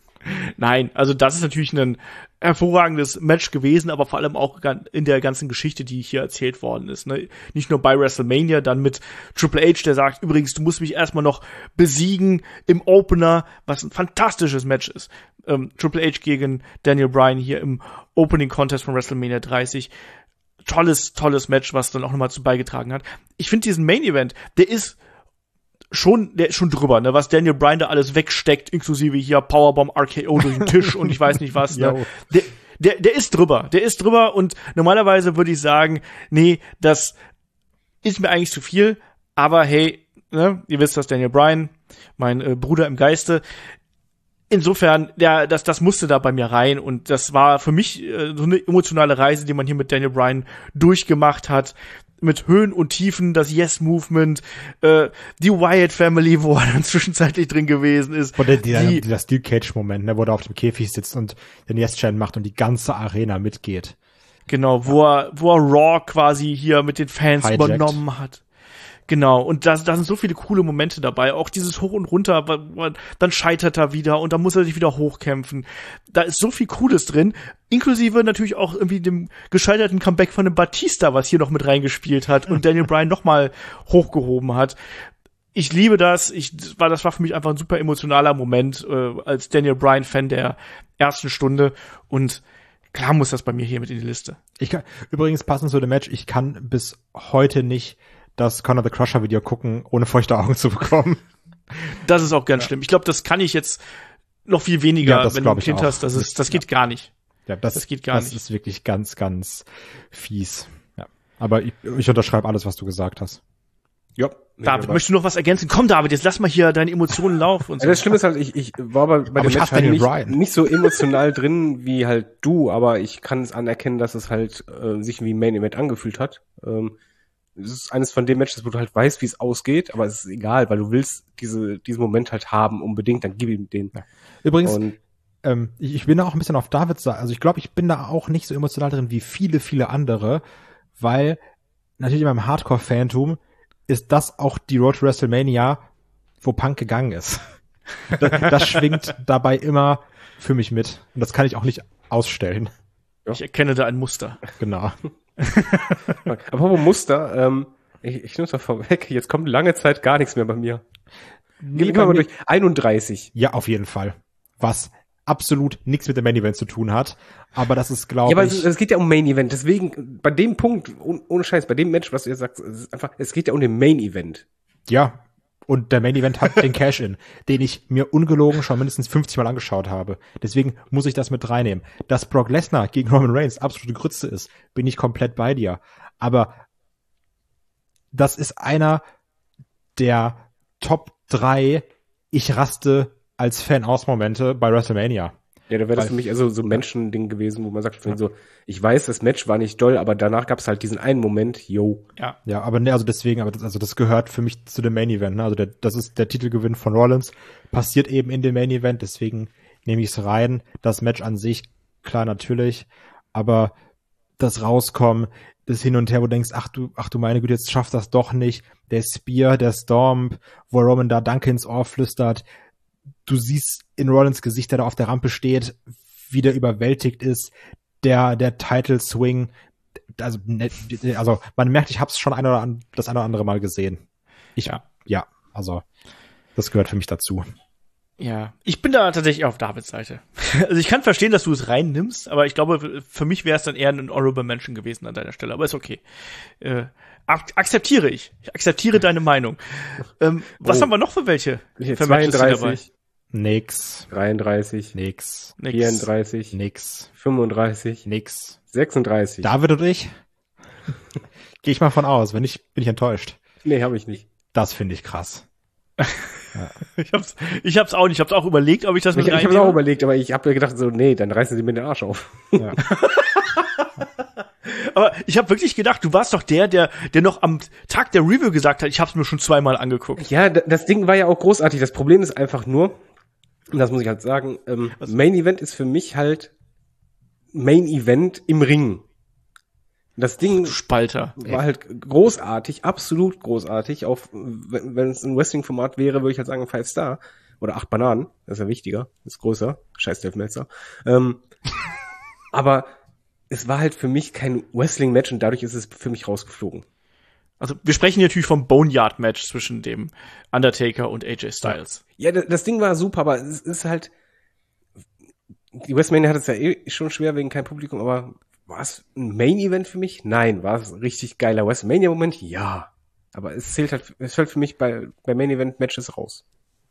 Nein, also das ist natürlich ein hervorragendes Match gewesen, aber vor allem auch in der ganzen Geschichte, die hier erzählt worden ist. Ne? Nicht nur bei WrestleMania, dann mit Triple H, der sagt, übrigens, du musst mich erstmal noch besiegen im Opener, was ein fantastisches Match ist. Ähm, Triple H gegen Daniel Bryan hier im Opening Contest von WrestleMania dreißig. Tolles, tolles Match, was dann auch nochmal zu beigetragen hat. Ich finde diesen Main Event, der ist schon, der ist schon drüber, ne, was Daniel Bryan da alles wegsteckt, inklusive hier Powerbomb R K O durch den Tisch und ich weiß nicht was, ne. Der, der, der ist drüber, der ist drüber und normalerweise würde ich sagen, nee, das ist mir eigentlich zu viel, aber hey, ne, ihr wisst das, Daniel Bryan, mein äh, Bruder im Geiste. Insofern, ja, das, das musste da bei mir rein und das war für mich äh, so eine emotionale Reise, die man hier mit Daniel Bryan durchgemacht hat. Mit Höhen und Tiefen, das Yes-Movement, äh, die Wyatt Family, wo er dann zwischenzeitlich drin gewesen ist. Oder dieser, die, dieser Steel Cage-Moment, ne, wo er auf dem Käfig sitzt und den Yes-Chant macht und die ganze Arena mitgeht. Genau, wo er, wo er Raw quasi hier mit den Fans Hijacked. übernommen hat. Genau, und da, da sind so viele coole Momente dabei. Auch dieses Hoch und Runter, dann scheitert er wieder und dann muss er sich wieder hochkämpfen. Da ist so viel Cooles drin, inklusive natürlich auch irgendwie dem gescheiterten Comeback von dem Batista, was hier noch mit reingespielt hat und Daniel Bryan nochmal hochgehoben hat. Ich liebe das. Ich, das war, das war für mich einfach ein super emotionaler Moment äh, als Daniel Bryan-Fan der ersten Stunde und klar muss das bei mir hier mit in die Liste. Ich kann, übrigens passend zu dem Match, ich kann bis heute nicht das Conor the Crusher Video gucken, ohne feuchte Augen zu bekommen. Das ist auch ganz ja. schlimm. Ich glaube, das kann ich jetzt noch viel weniger, ja, wenn du ein Kind hast. Das ist, das geht ja. gar nicht. Ja, das, das geht gar das nicht. Das ist wirklich ganz, ganz fies. Ja. Aber ich, ich unterschreibe alles, was du gesagt hast. Ja. David, möchtest du noch was ergänzen? Komm, David, jetzt lass mal hier deine Emotionen laufen. Und so. Ja, das Schlimme ist halt, ich, ich war bei, bei dem Match halt nicht, nicht so emotional drin wie halt du, aber ich kann es anerkennen, dass es halt äh, sich wie Main Event angefühlt hat. Ähm, Es ist eines von den Matches, wo du halt weißt, wie es ausgeht, aber es ist egal, weil du willst diese diesen Moment halt haben, unbedingt, dann gib ihm den. Ja. Übrigens, und, ähm, ich, ich bin da auch ein bisschen auf Davids Seite. Also ich glaube, ich bin da auch nicht so emotional drin wie viele, viele andere, weil natürlich in meinem Hardcore-Fantum ist das auch die Road to WrestleMania, wo Punk gegangen ist. Das, das schwingt dabei immer für mich mit. Und das kann ich auch nicht ausstellen. Ja. Ich erkenne da ein Muster. Genau. Aber Muster, ähm, ich, ich nehme es mal vorweg, jetzt kommt lange Zeit gar nichts mehr bei mir. Nee, Gehen wir mal durch. einunddreißig. Ja, auf jeden Fall. Was absolut nichts mit dem Main Event zu tun hat. Aber das ist, glaube ja, aber ich... Es, es geht ja um Main Event. Deswegen, bei dem Punkt, ohne, ohne Scheiß, bei dem Match, was du jetzt sagst, es ist einfach, es geht ja um den Main Event. Ja. Und der Main Event hat den Cash-In, den ich mir ungelogen schon mindestens fünfzig Mal angeschaut habe. Deswegen muss ich das mit reinnehmen. Dass Brock Lesnar gegen Roman Reigns absolute Grütze ist, bin ich komplett bei dir. Aber das ist einer der Top drei ich raste als Fan aus Momente bei WrestleMania. Ja, da wäre das für mich also so ein Menschending gewesen, wo man sagt, ja. so, ich weiß, das Match war nicht doll, aber danach gab es halt diesen einen Moment, yo. Ja, ja, aber ne, also deswegen, aber das, also das gehört für mich zu dem Main Event. Ne? Also der, das ist der Titelgewinn von Rollins, passiert eben in dem Main Event, deswegen nehme ich es rein. Das Match an sich, klar natürlich, aber das Rauskommen, das Hin und Her, wo du denkst, ach du, ach du meine Güte, jetzt schafft das doch nicht. Der Spear, der Storm, wo Roman da Duncan ins Ohr flüstert. Du siehst in Rollins Gesicht, der da auf der Rampe steht, wie der überwältigt ist. Der, der Title Swing. Also, also, man merkt, ich hab's schon ein oder an, das ein oder andere Mal gesehen. Ich, ja, ja, also, das gehört für mich dazu. Ja, ich bin da tatsächlich auf Davids Seite. Also ich kann verstehen, dass du es reinnimmst, aber ich glaube, für mich wäre es dann eher ein Honorable Mention gewesen an deiner Stelle. Aber ist okay. Äh, ak- akzeptiere ich. Ich akzeptiere deine Meinung. Ähm, was oh. haben wir noch für welche? Für zweiunddreißig. Nix. dreiunddreißig. Nix. Nix. vierunddreißig. Nix. fünfunddreißig. Nix. sechsunddreißig. David und ich? Gehe ich mal von aus. Wenn nicht, bin ich enttäuscht. Nee, habe ich nicht. Das finde ich krass. Ja. Ich hab's, ich hab's auch nicht. Ich hab's auch überlegt, ob ich das mit Ich, ich reinnehme. habe auch überlegt, aber ich habe mir gedacht, so, nee, dann reißen sie mir den Arsch auf. Ja. Aber ich habe wirklich gedacht, du warst doch der, der, der noch am Tag der Review gesagt hat, ich hab's mir schon zweimal angeguckt. Ja, d- das Ding war ja auch großartig. Das Problem ist einfach nur, und das muss ich halt sagen, ähm, Main Event ist für mich halt Main Event im Ring. Das Ding Spalter. war halt großartig, absolut großartig. Auch wenn, wenn es ein Wrestling-Format wäre, würde ich halt sagen Five Star oder acht Bananen. Das ist ja wichtiger, ist größer. Scheiß Dave Meltzer. Ähm, aber es war halt für mich kein Wrestling-Match und dadurch ist es für mich rausgeflogen. Also wir sprechen hier natürlich vom Boneyard-Match zwischen dem Undertaker und A J Styles. Ja, das Ding war super, aber es ist halt, die WrestleMania hat es ja eh schon schwer wegen kein Publikum, aber war es ein Main-Event für mich? Nein. War es ein richtig geiler WrestleMania-Moment? Ja. Aber es zählt halt, es fällt für mich bei, bei Main-Event-Matches raus.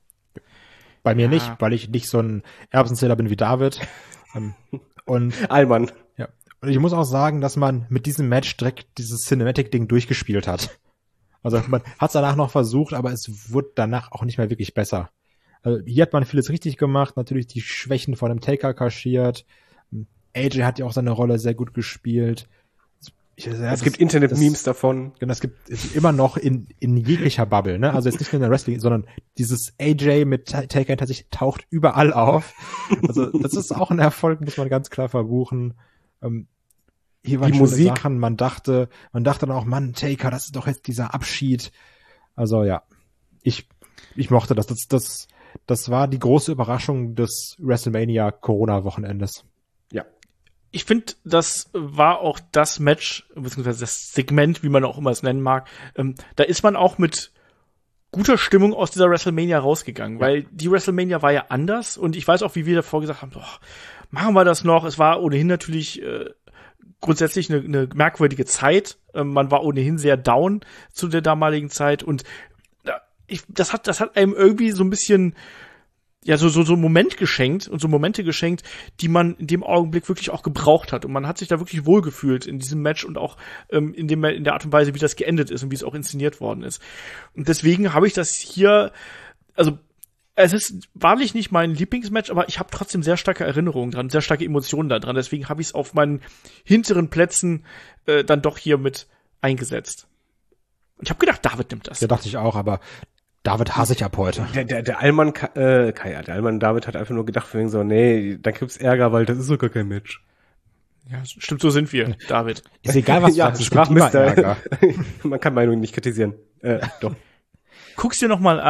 Bei mir Ja. nicht, weil ich nicht so ein Erbsenzähler bin wie David. Und Allmann. ja. Und ich muss auch sagen, dass man mit diesem Match direkt dieses Cinematic-Ding durchgespielt hat. Also man hat es danach noch versucht, aber es wurde danach auch nicht mehr wirklich besser. Also hier hat man vieles richtig gemacht, natürlich die Schwächen von dem Taker kaschiert. A J hat ja auch seine Rolle sehr gut gespielt. Ich, ja, Es das, gibt Internet-Memes davon. Genau, es gibt es immer noch in, in jeglicher Bubble, ne? Also jetzt nicht nur in der Wrestling, sondern dieses A J mit Taker tatsächlich taucht überall auf. Also das ist auch ein Erfolg, muss man ganz klar verbuchen. Ähm, hier waren Die schöne Musik. Sachen, man dachte, man dachte dann auch, Mann, Taker, das ist doch jetzt dieser Abschied. Also ja, ich ich mochte das. Das das das war die große Überraschung des WrestleMania Corona-Wochenendes. Ja. Ich finde, das war auch das Match, beziehungsweise das Segment, wie man auch immer es nennen mag. Ähm, da ist man auch mit guter Stimmung aus dieser WrestleMania rausgegangen, ja. Weil die WrestleMania war ja anders und ich weiß auch, wie wir davor gesagt haben, boah, machen wir das noch. Es war ohnehin natürlich äh, grundsätzlich eine, eine merkwürdige Zeit. Ähm, man war ohnehin sehr down zu der damaligen Zeit und äh, ich, das hat, das hat einem irgendwie so ein bisschen ja, so, so, so einen Moment geschenkt und so Momente geschenkt, die man in dem Augenblick wirklich auch gebraucht hat. Und man hat sich da wirklich wohlgefühlt in diesem Match und auch ähm, in dem, in der Art und Weise, wie das geendet ist und wie es auch inszeniert worden ist. Und deswegen habe ich das hier, also, es ist wahrlich nicht mein Lieblingsmatch, aber ich habe trotzdem sehr starke Erinnerungen dran, sehr starke Emotionen da dran. Deswegen habe ich es auf meinen hinteren Plätzen äh, dann doch hier mit eingesetzt. Und ich habe gedacht, David nimmt das. Ja, dachte ich auch, aber David hasse ich ab heute. Der, der, der Allmann, äh, Kai, der Allmann David hat einfach nur gedacht, für ihn so, nee, da gibt's Ärger, weil das ist sogar kein Match. Ja, stimmt, so sind wir, David. Ist egal, was du ja, sagst, es gibt immer Ärger. Man kann Meinungen nicht kritisieren. Äh, doch. Guck's dir noch mal an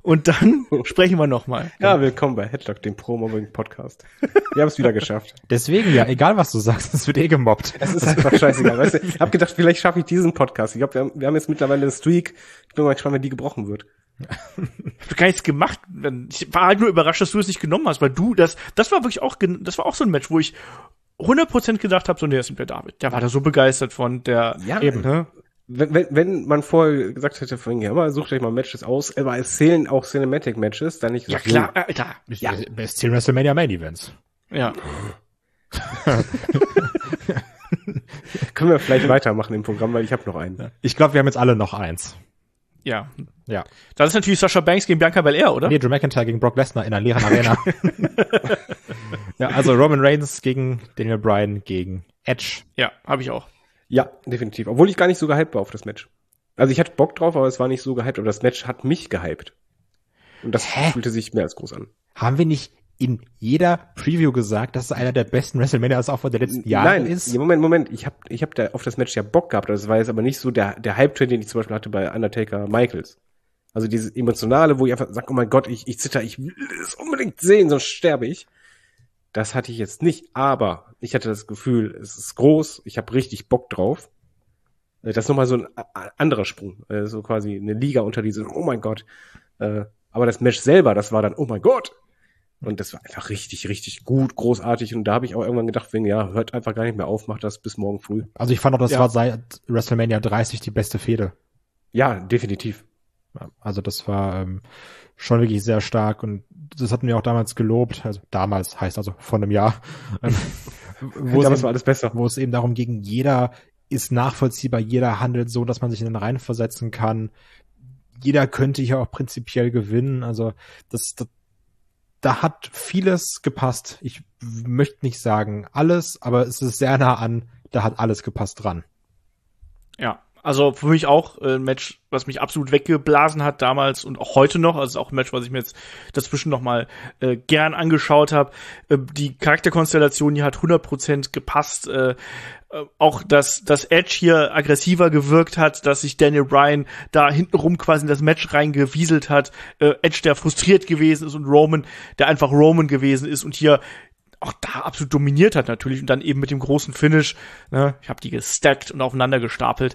Und dann sprechen wir nochmal. Ja, willkommen bei Headlock, dem Pro-Mobbing-Podcast. Wir haben es wieder geschafft. Deswegen ja, egal was du sagst, es wird eh gemobbt. Es ist einfach scheißegal. Weißt du, ich hab gedacht, vielleicht schaffe ich diesen Podcast. Ich glaube, wir haben, wir haben jetzt mittlerweile eine Streak. Ich bin mal gespannt, wenn die gebrochen wird. Ich hab gar nichts gemacht. Ich war halt nur überrascht, dass du es nicht genommen hast, weil du, das, das war wirklich auch, das war auch so ein Match, wo ich hundert Prozent gedacht habe, so, nee, das ist der David. Der war da so begeistert von, der, Ja, eben, ne? Wenn, wenn, wenn man vorher gesagt hätte, von ja, mal sucht euch mal Matches aus, aber es zählen auch Cinematic-Matches, dann nicht Ja, gesagt, klar, Alter. Ja, es zählen WrestleMania Main Events. Ja. können wir vielleicht weitermachen im Programm, weil ich habe noch einen. Ich glaube, wir haben jetzt alle noch eins. Ja. Ja. Das ist natürlich Sasha Banks gegen Bianca Belair, oder? Nee, Drew McIntyre gegen Brock Lesnar in einer leeren Arena. Ja, also Roman Reigns gegen Daniel Bryan gegen Edge. Ja, habe ich auch. Ja, definitiv. Obwohl ich gar nicht so gehypt war auf das Match. Also ich hatte Bock drauf, aber es war nicht so gehypt. Aber das Match hat mich gehypt. Und das Hä? fühlte sich mehr als groß an. Haben wir nicht in jeder Preview gesagt, dass es einer der besten WrestleManias auch von der letzten Jahre Nein, ist? ja, Moment, Moment. Ich habe ich hab da auf das Match ja Bock gehabt. Das war jetzt aber nicht so der, der Hype-Train, den ich zum Beispiel hatte bei Undertaker Michaels. Also dieses Emotionale, wo ich einfach sage, oh mein Gott, ich, ich zitter, ich will es unbedingt sehen, sonst sterbe ich. Das hatte ich jetzt nicht. Aber ich hatte das Gefühl, es ist groß, ich habe richtig Bock drauf. Das ist nochmal so ein anderer Sprung. So quasi eine Liga unter diesen, oh mein Gott. Aber das Match selber, das war dann, oh mein Gott. Und das war einfach richtig, richtig gut, großartig. Und da habe ich auch irgendwann gedacht, wegen, ja, hört einfach gar nicht mehr auf, macht das bis morgen früh. Also ich fand auch, das Ja. war seit WrestleMania dreißig die beste Fehde. Ja, definitiv. Ja, also das war ähm, schon wirklich sehr stark und das hatten wir auch damals gelobt. Also damals heißt also vor einem Jahr. Ähm, wo, es Damals eben, war alles besser. wo es eben darum ging, jeder ist nachvollziehbar, jeder handelt so, dass man sich in den Reihen versetzen kann. Jeder könnte hier auch prinzipiell gewinnen. Also das, das da hat vieles gepasst. Ich möchte nicht sagen alles, aber es ist sehr nah an, da hat alles gepasst dran. Ja, also für mich auch äh, ein Match, was mich absolut weggeblasen hat damals und auch heute noch. Also auch ein Match, was ich mir jetzt dazwischen noch mal äh, gern angeschaut habe. Äh, die Charakterkonstellation, die hat hundert Prozent gepasst. Äh, äh, auch, dass, dass Edge hier aggressiver gewirkt hat, dass sich Daniel Bryan da hintenrum quasi in das Match reingewieselt hat. Äh, Edge, der frustriert gewesen ist und Roman, der einfach Roman gewesen ist und hier auch da absolut dominiert hat natürlich und dann eben mit dem großen Finish, ne, ich habe die gestackt und aufeinander gestapelt,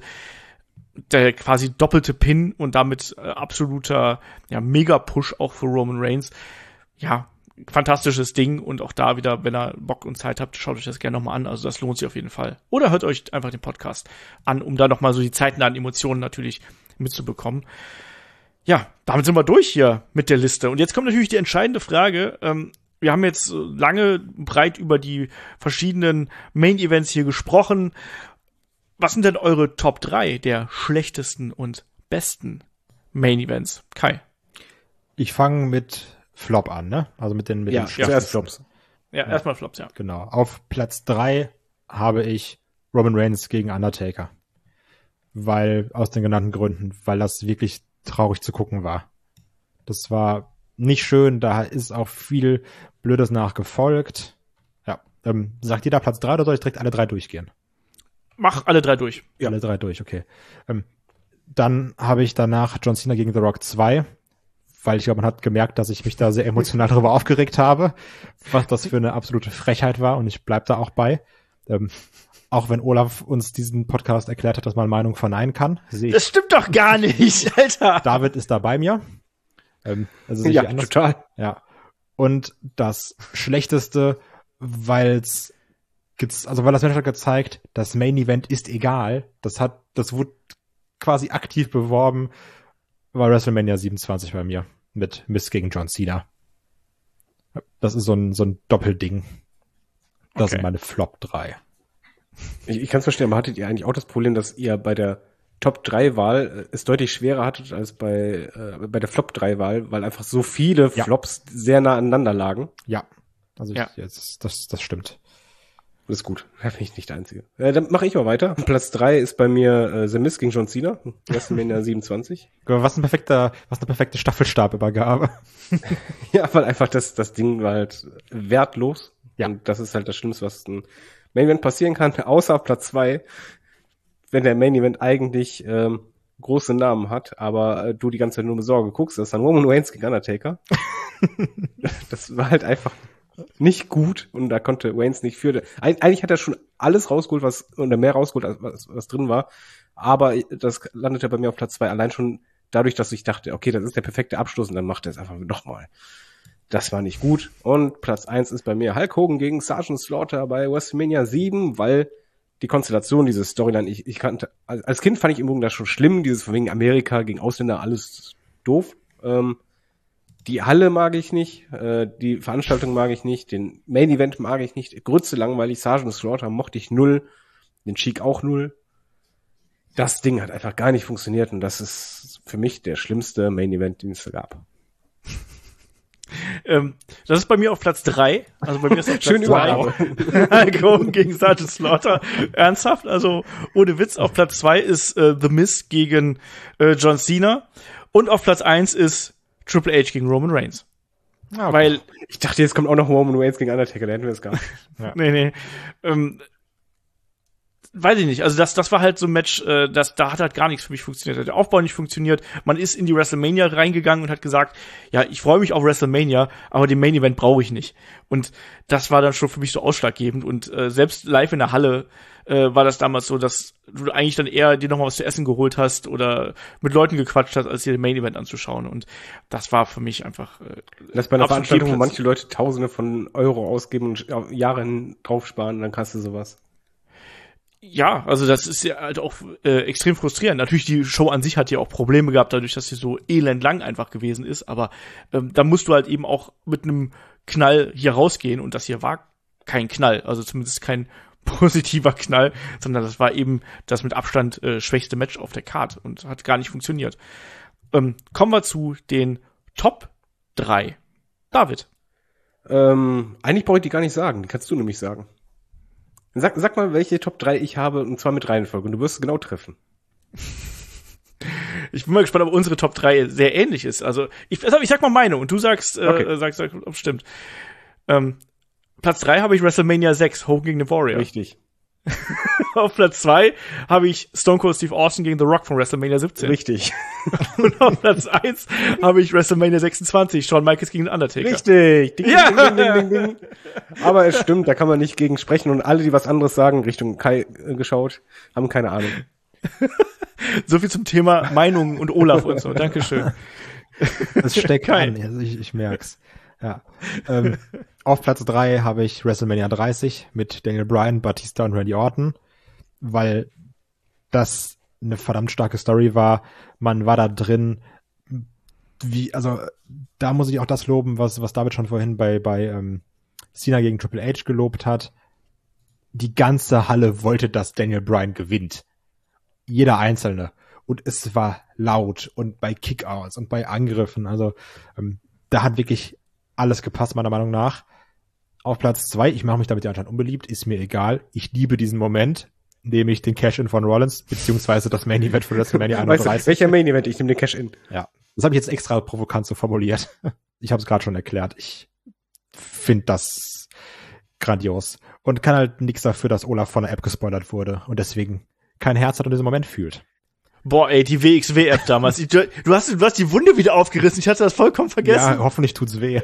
der quasi doppelte Pin und damit äh, absoluter ja Mega-Push auch für Roman Reigns. Ja, fantastisches Ding und auch da wieder, wenn ihr Bock und Zeit habt, schaut euch das gerne nochmal an, also das lohnt sich auf jeden Fall. Oder hört euch einfach den Podcast an, um da nochmal so die zeitnahen Emotionen natürlich mitzubekommen. Ja, damit sind wir durch hier mit der Liste und jetzt kommt natürlich die entscheidende Frage, ähm, wir haben jetzt lange breit über die verschiedenen Main-Events hier gesprochen. Was sind denn eure Top drei der schlechtesten und besten Main-Events? Kai. Ich fange mit Flop an, ne? Also mit den mit Ja, den zuerst Flops. Ja, ja. Erstmal Flops, ja. Genau. Auf Platz drei habe ich Roman Reigns gegen Undertaker. Weil, aus den genannten Gründen, weil das wirklich traurig zu gucken war. Das war nicht schön, da ist auch viel Blödes nachgefolgt. Ja, ähm, sagt jeder Platz drei oder soll ich direkt alle drei durchgehen? Mach alle drei durch. Ja. Alle drei durch, okay. Ähm, dann habe ich danach John Cena gegen The Rock zwei, weil ich glaube, man hat gemerkt, dass ich mich da sehr emotional darüber aufgeregt habe, was das für eine absolute Frechheit war und ich bleib da auch bei. Ähm, auch wenn Olaf uns diesen Podcast erklärt hat, dass man Meinung verneinen kann, sehe ich. Das stimmt doch gar nicht, Alter. David ist da bei mir. Ähm, also sehe ich Ja, anders. total. Ja. Und das Schlechteste, weil's gibt's, also weil das Match hat gezeigt, das Main Event ist egal. Das hat, das wurde quasi aktiv beworben, war WrestleMania siebenundzwanzig bei mir mit Miz gegen John Cena. Das ist so ein, so ein Doppelding. Das Okay. sind meine Flop drei. Ich, ich kann es verstehen, aber hattet ihr eigentlich auch das Problem, dass ihr bei der Top drei Wahl es deutlich schwerer hattet als bei, äh, bei der Flop drei Wahl, weil einfach so viele Ja. Flops sehr nah aneinander lagen? Ja. Also Ja. Ich, jetzt, das, das stimmt. Das ist gut. Da bin ich nicht der Einzige. Äh, dann mache ich mal weiter. Platz drei ist bei mir äh, The Miz gegen John Cena. WrestleMania siebenundzwanzig. Was ein perfekter, was eine perfekte Staffelstabübergabe. Ja, weil einfach das, das Ding war halt wertlos. Ja. Und das ist halt das Schlimmste, was ein Main Event passieren kann, außer auf Platz zwei, wenn der Main Event eigentlich ähm, große Namen hat, aber äh, du die ganze Zeit nur mit Sorge guckst, das ist dann Roman Reigns gegen Undertaker. Das war halt einfach nicht gut und da konnte Reigns nicht für. Eig- eigentlich hat er schon alles rausgeholt, was oder mehr rausgeholt, als was, was drin war, aber das landete bei mir auf Platz zwei allein schon dadurch, dass ich dachte, okay, das ist der perfekte Abschluss und dann macht er es einfach nochmal. Das war nicht gut. Und Platz eins ist bei mir Hulk Hogan gegen Sergeant Slaughter bei WrestleMania sieben, weil die Konstellation, diese Storyline, ich, ich kannte, als Kind fand ich im Übrigen das schon schlimm, dieses von wegen Amerika gegen Ausländer, alles doof. Ähm, die Halle mag ich nicht, äh, die Veranstaltung mag ich nicht, den Main Event mag ich nicht, Grütze langweilig, Sergeant Slaughter mochte ich null, den Sheik auch null. Das Ding hat einfach gar nicht funktioniert und das ist für mich der schlimmste Main Event, den es da gab. Ähm, das ist bei mir auf Platz drei. Also bei mir ist auf Platz Schön drei. überall. Hulk Hogan gegen Sergeant Slaughter. Ernsthaft, also ohne Witz. Auf Platz zwei ist äh, The Miz gegen äh, John Cena. Und auf Platz eins ist Triple H gegen Roman Reigns. Ja, Weil, Ich dachte, jetzt kommt auch noch Roman Reigns gegen Undertaker, da hätten wir es gar nicht. Ja. nee, nee, ähm, weiß ich nicht. Also das, das war halt so ein Match, äh, das, da hat halt gar nichts für mich funktioniert. Der Aufbau nicht funktioniert. Man ist in die WrestleMania reingegangen und hat gesagt, ja, ich freue mich auf WrestleMania, aber den Main Event brauche ich nicht. Und das war dann schon für mich so ausschlaggebend. Und äh, selbst live in der Halle äh, war das damals so, dass du eigentlich dann eher dir noch mal was zu essen geholt hast oder mit Leuten gequatscht hast, als dir den Main Event anzuschauen. Und das war für mich einfach äh, Das bei einer absolut Veranstaltung, wo fehlplatziert. manche Leute Tausende von Euro ausgeben und Jahre hin draufsparen, dann kannst du sowas. Ja, also das ist ja halt auch äh, extrem frustrierend. Natürlich, die Show an sich hat ja auch Probleme gehabt, dadurch, dass sie so elendlang einfach gewesen ist. Aber ähm, da musst du halt eben auch mit einem Knall hier rausgehen. Und das hier war kein Knall, also zumindest kein positiver Knall, sondern das war eben das mit Abstand äh, schwächste Match auf der Card und hat gar nicht funktioniert. Ähm, kommen wir zu den Top drei. David. Ähm, eigentlich brauche ich die gar nicht sagen, die kannst du nämlich sagen. Sag, sag mal, welche Top drei ich habe, und zwar mit Reihenfolge, und du wirst es genau treffen. Ich bin mal gespannt, ob unsere Top drei sehr ähnlich ist. Also, ich, also ich sag mal meine und du sagst, äh, Okay. sagst, sagst, ob es stimmt. Ähm, Platz drei habe ich WrestleMania sechs, Hogan gegen The Warrior. Richtig. Auf Platz zwei habe ich Stone Cold Steve Austin gegen The Rock von WrestleMania siebzehn. Richtig. Und auf Platz eins habe ich WrestleMania sechsundzwanzig, Shawn Michaels gegen Undertaker. Richtig. Ding, Ja. ding, ding, ding, ding, ding. Aber es stimmt, da kann man nicht gegen sprechen und alle, die was anderes sagen, Richtung Kai äh, geschaut, haben keine Ahnung. So viel zum Thema Meinungen und Olaf und so. Dankeschön. Es steckt Geil. an, also ich, ich merk's. Ja. Ähm, auf Platz drei habe ich WrestleMania dreißig mit Daniel Bryan, Batista und Randy Orton, weil das eine verdammt starke Story war. Man war da drin, wie, also da muss ich auch das loben, was, was David schon vorhin bei, bei ähm, Cena gegen Triple H gelobt hat. Die ganze Halle wollte, dass Daniel Bryan gewinnt. Jeder Einzelne. Und es war laut und bei Kickouts und bei Angriffen. Also ähm, da hat wirklich alles gepasst, meiner Meinung nach. Auf Platz zwei, ich mache mich damit ja anscheinend unbeliebt, ist mir egal. Ich liebe diesen Moment, nämlich den Cash-In von Rollins, beziehungsweise das Main-Event von WrestleMania Weißt einunddreißig. du, welcher Main Event? Ich nehme den Cash-In. Ja, das habe ich jetzt extra provokant so formuliert. Ich habe es gerade schon erklärt. Ich finde das grandios und kann halt nichts dafür, dass Olaf von der App gespoilert wurde und deswegen kein Herz hat und diesen Moment fühlt. Boah, ey, die W X W-App damals. Ich, du, du, hast, du hast die Wunde wieder aufgerissen. Ich hatte das vollkommen vergessen. Ja, hoffentlich tut's weh.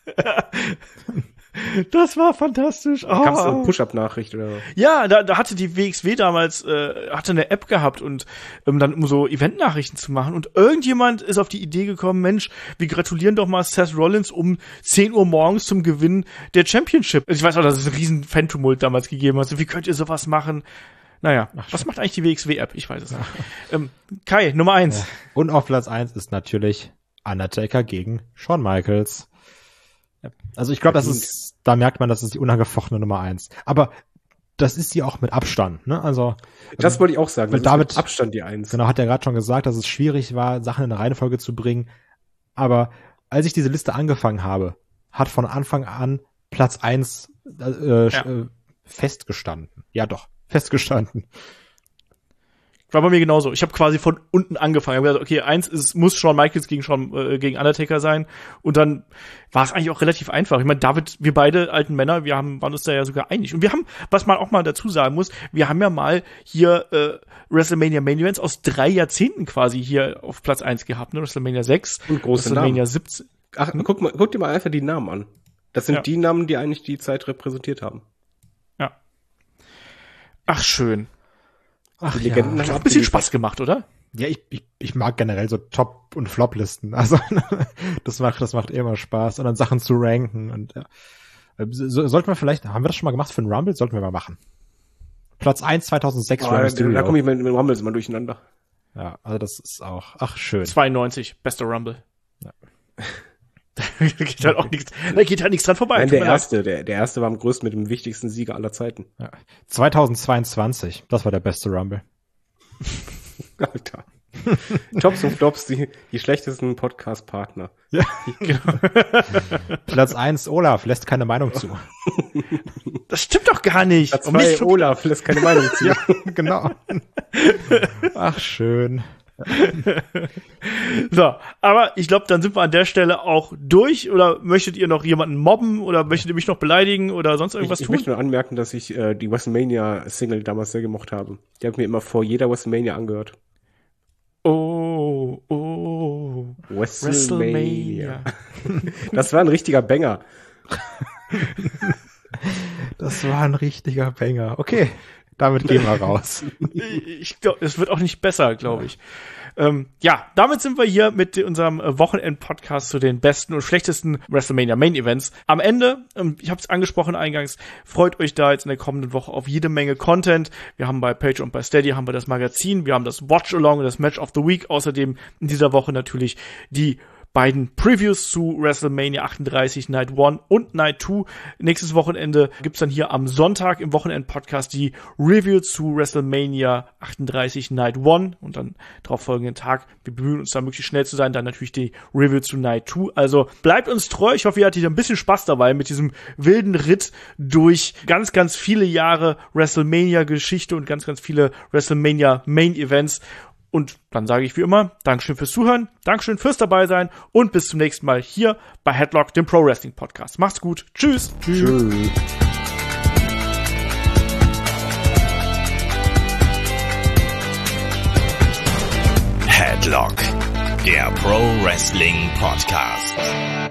Das war fantastisch. Oh. Gab's eine Push-Up-Nachricht oder? Ja, da, da hatte die W X W damals äh, hatte eine App gehabt und ähm, dann um so Event-Nachrichten zu machen und irgendjemand ist auf die Idee gekommen, Mensch, wir gratulieren doch mal Seth Rollins um zehn Uhr morgens zum Gewinn der Championship. Ich weiß auch, dass es einen riesen Fan-Tumult damals gegeben hat. So, wie könnt ihr sowas machen? Naja, Ach, was macht eigentlich die W X W-App? Ich weiß es nicht. ähm, Kai, Nummer eins. Ja. Und auf Platz eins ist natürlich Undertaker gegen Shawn Michaels. Ja. Also ich glaube, das ist, da merkt man, das ist die unangefochtene Nummer eins. Aber das ist sie auch mit Abstand, ne? Also Das wollte ich auch sagen. Weil Das ist David- mit Abstand die Eins. genau, hat er gerade schon gesagt, dass es schwierig war, Sachen in eine Reihenfolge zu bringen. Aber als ich diese Liste angefangen habe, hat von Anfang an Platz eins äh, Ja. äh, festgestanden. Ja doch, festgestanden. War bei mir genauso. Ich habe quasi von unten angefangen. Ich habe gesagt, okay, eins ist, muss Shawn Michaels gegen Shawn, äh, gegen Undertaker sein. Und dann war es eigentlich auch relativ einfach. Ich meine, David, wir beide alten Männer, wir haben, waren uns da ja sogar einig. Und wir haben, was man auch mal dazu sagen muss, wir haben ja mal hier äh, WrestleMania Main Events aus drei Jahrzehnten quasi hier auf Platz eins gehabt. Ne? WrestleMania sechs, und große WrestleMania Namen. siebzehn. Ach, guck mal, guck dir mal einfach die Namen an. Das sind Ja. die Namen, die eigentlich die Zeit repräsentiert haben. Ja. Ach, schön. Ach, Die Legenden ja. haben Hat ein bisschen abgeliefert. Spaß gemacht, oder? Ja, ich, ich, ich mag generell so Top- und Flop-Listen. Also das macht, das macht immer Spaß. Und dann Sachen zu ranken. Und ja. So, sollten wir vielleicht, haben wir das schon mal gemacht für einen Rumble? Sollten wir mal machen. Platz eins zweitausendsechs Oh, Rey da Mysterio. da komme ich mit, mit Rumbles immer durcheinander. Ja, also das ist auch, ach schön. zweiundneunzig, bester Rumble. Ja. Da geht halt auch nichts, da geht halt nichts dran vorbei. Nein, Tut der mir leid. erste, der, der erste war am größten mit dem wichtigsten Sieger aller Zeiten. Ja. zweitausendzweiundzwanzig, das war der beste Rumble. Alter. Tops und Flops, die, die schlechtesten Podcast-Partner. Ja. Platz eins, Olaf, lässt keine Meinung zu. Das stimmt doch gar nicht. Platz Und mich zwei, schon- Olaf, lässt keine Meinung zu. Ja, genau. Ach, schön. So, aber ich glaube, dann sind wir an der Stelle auch durch. Oder möchtet ihr noch jemanden mobben oder möchtet ihr mich noch beleidigen oder sonst irgendwas Ich, ich tun? möchte nur anmerken, dass ich äh, die WrestleMania-Single damals sehr gemocht habe. Die habe ich mir immer vor jeder WrestleMania angehört. Oh, oh, WrestleMania. Das war ein richtiger Banger. Das war ein richtiger Banger. Okay, damit gehen wir raus. Ich glaube, es wird auch nicht besser, glaube ich. Ähm, ja, damit sind wir hier mit unserem äh, Wochenend-Podcast zu den besten und schlechtesten WrestleMania Main Events. Am Ende, ähm, ich habe es angesprochen eingangs, freut euch da jetzt in der kommenden Woche auf jede Menge Content. Wir haben bei Patreon und bei Steady haben wir das Magazin, wir haben das Watch-Along und das Match of the Week. Außerdem in dieser Woche natürlich die beiden Previews zu WrestleMania achtunddreißig Night eins und Night zwei. Nächstes Wochenende gibt's dann hier am Sonntag im Wochenend-Podcast die Review zu WrestleMania achtunddreißig Night eins und dann darauf folgenden Tag, wir bemühen uns da möglichst schnell zu sein, dann natürlich die Review zu Night zwei. Also bleibt uns treu. Ich hoffe, ihr hattet ein bisschen Spaß dabei mit diesem wilden Ritt durch ganz, ganz viele Jahre WrestleMania-Geschichte und ganz, ganz viele WrestleMania Main-Events. Und dann sage ich wie immer, Dankeschön fürs Zuhören, Dankeschön fürs Dabeisein und bis zum nächsten Mal hier bei Headlock, dem Pro Wrestling Podcast. Macht's gut. Tschüss. Tschüss. Headlock, der Pro Wrestling Podcast.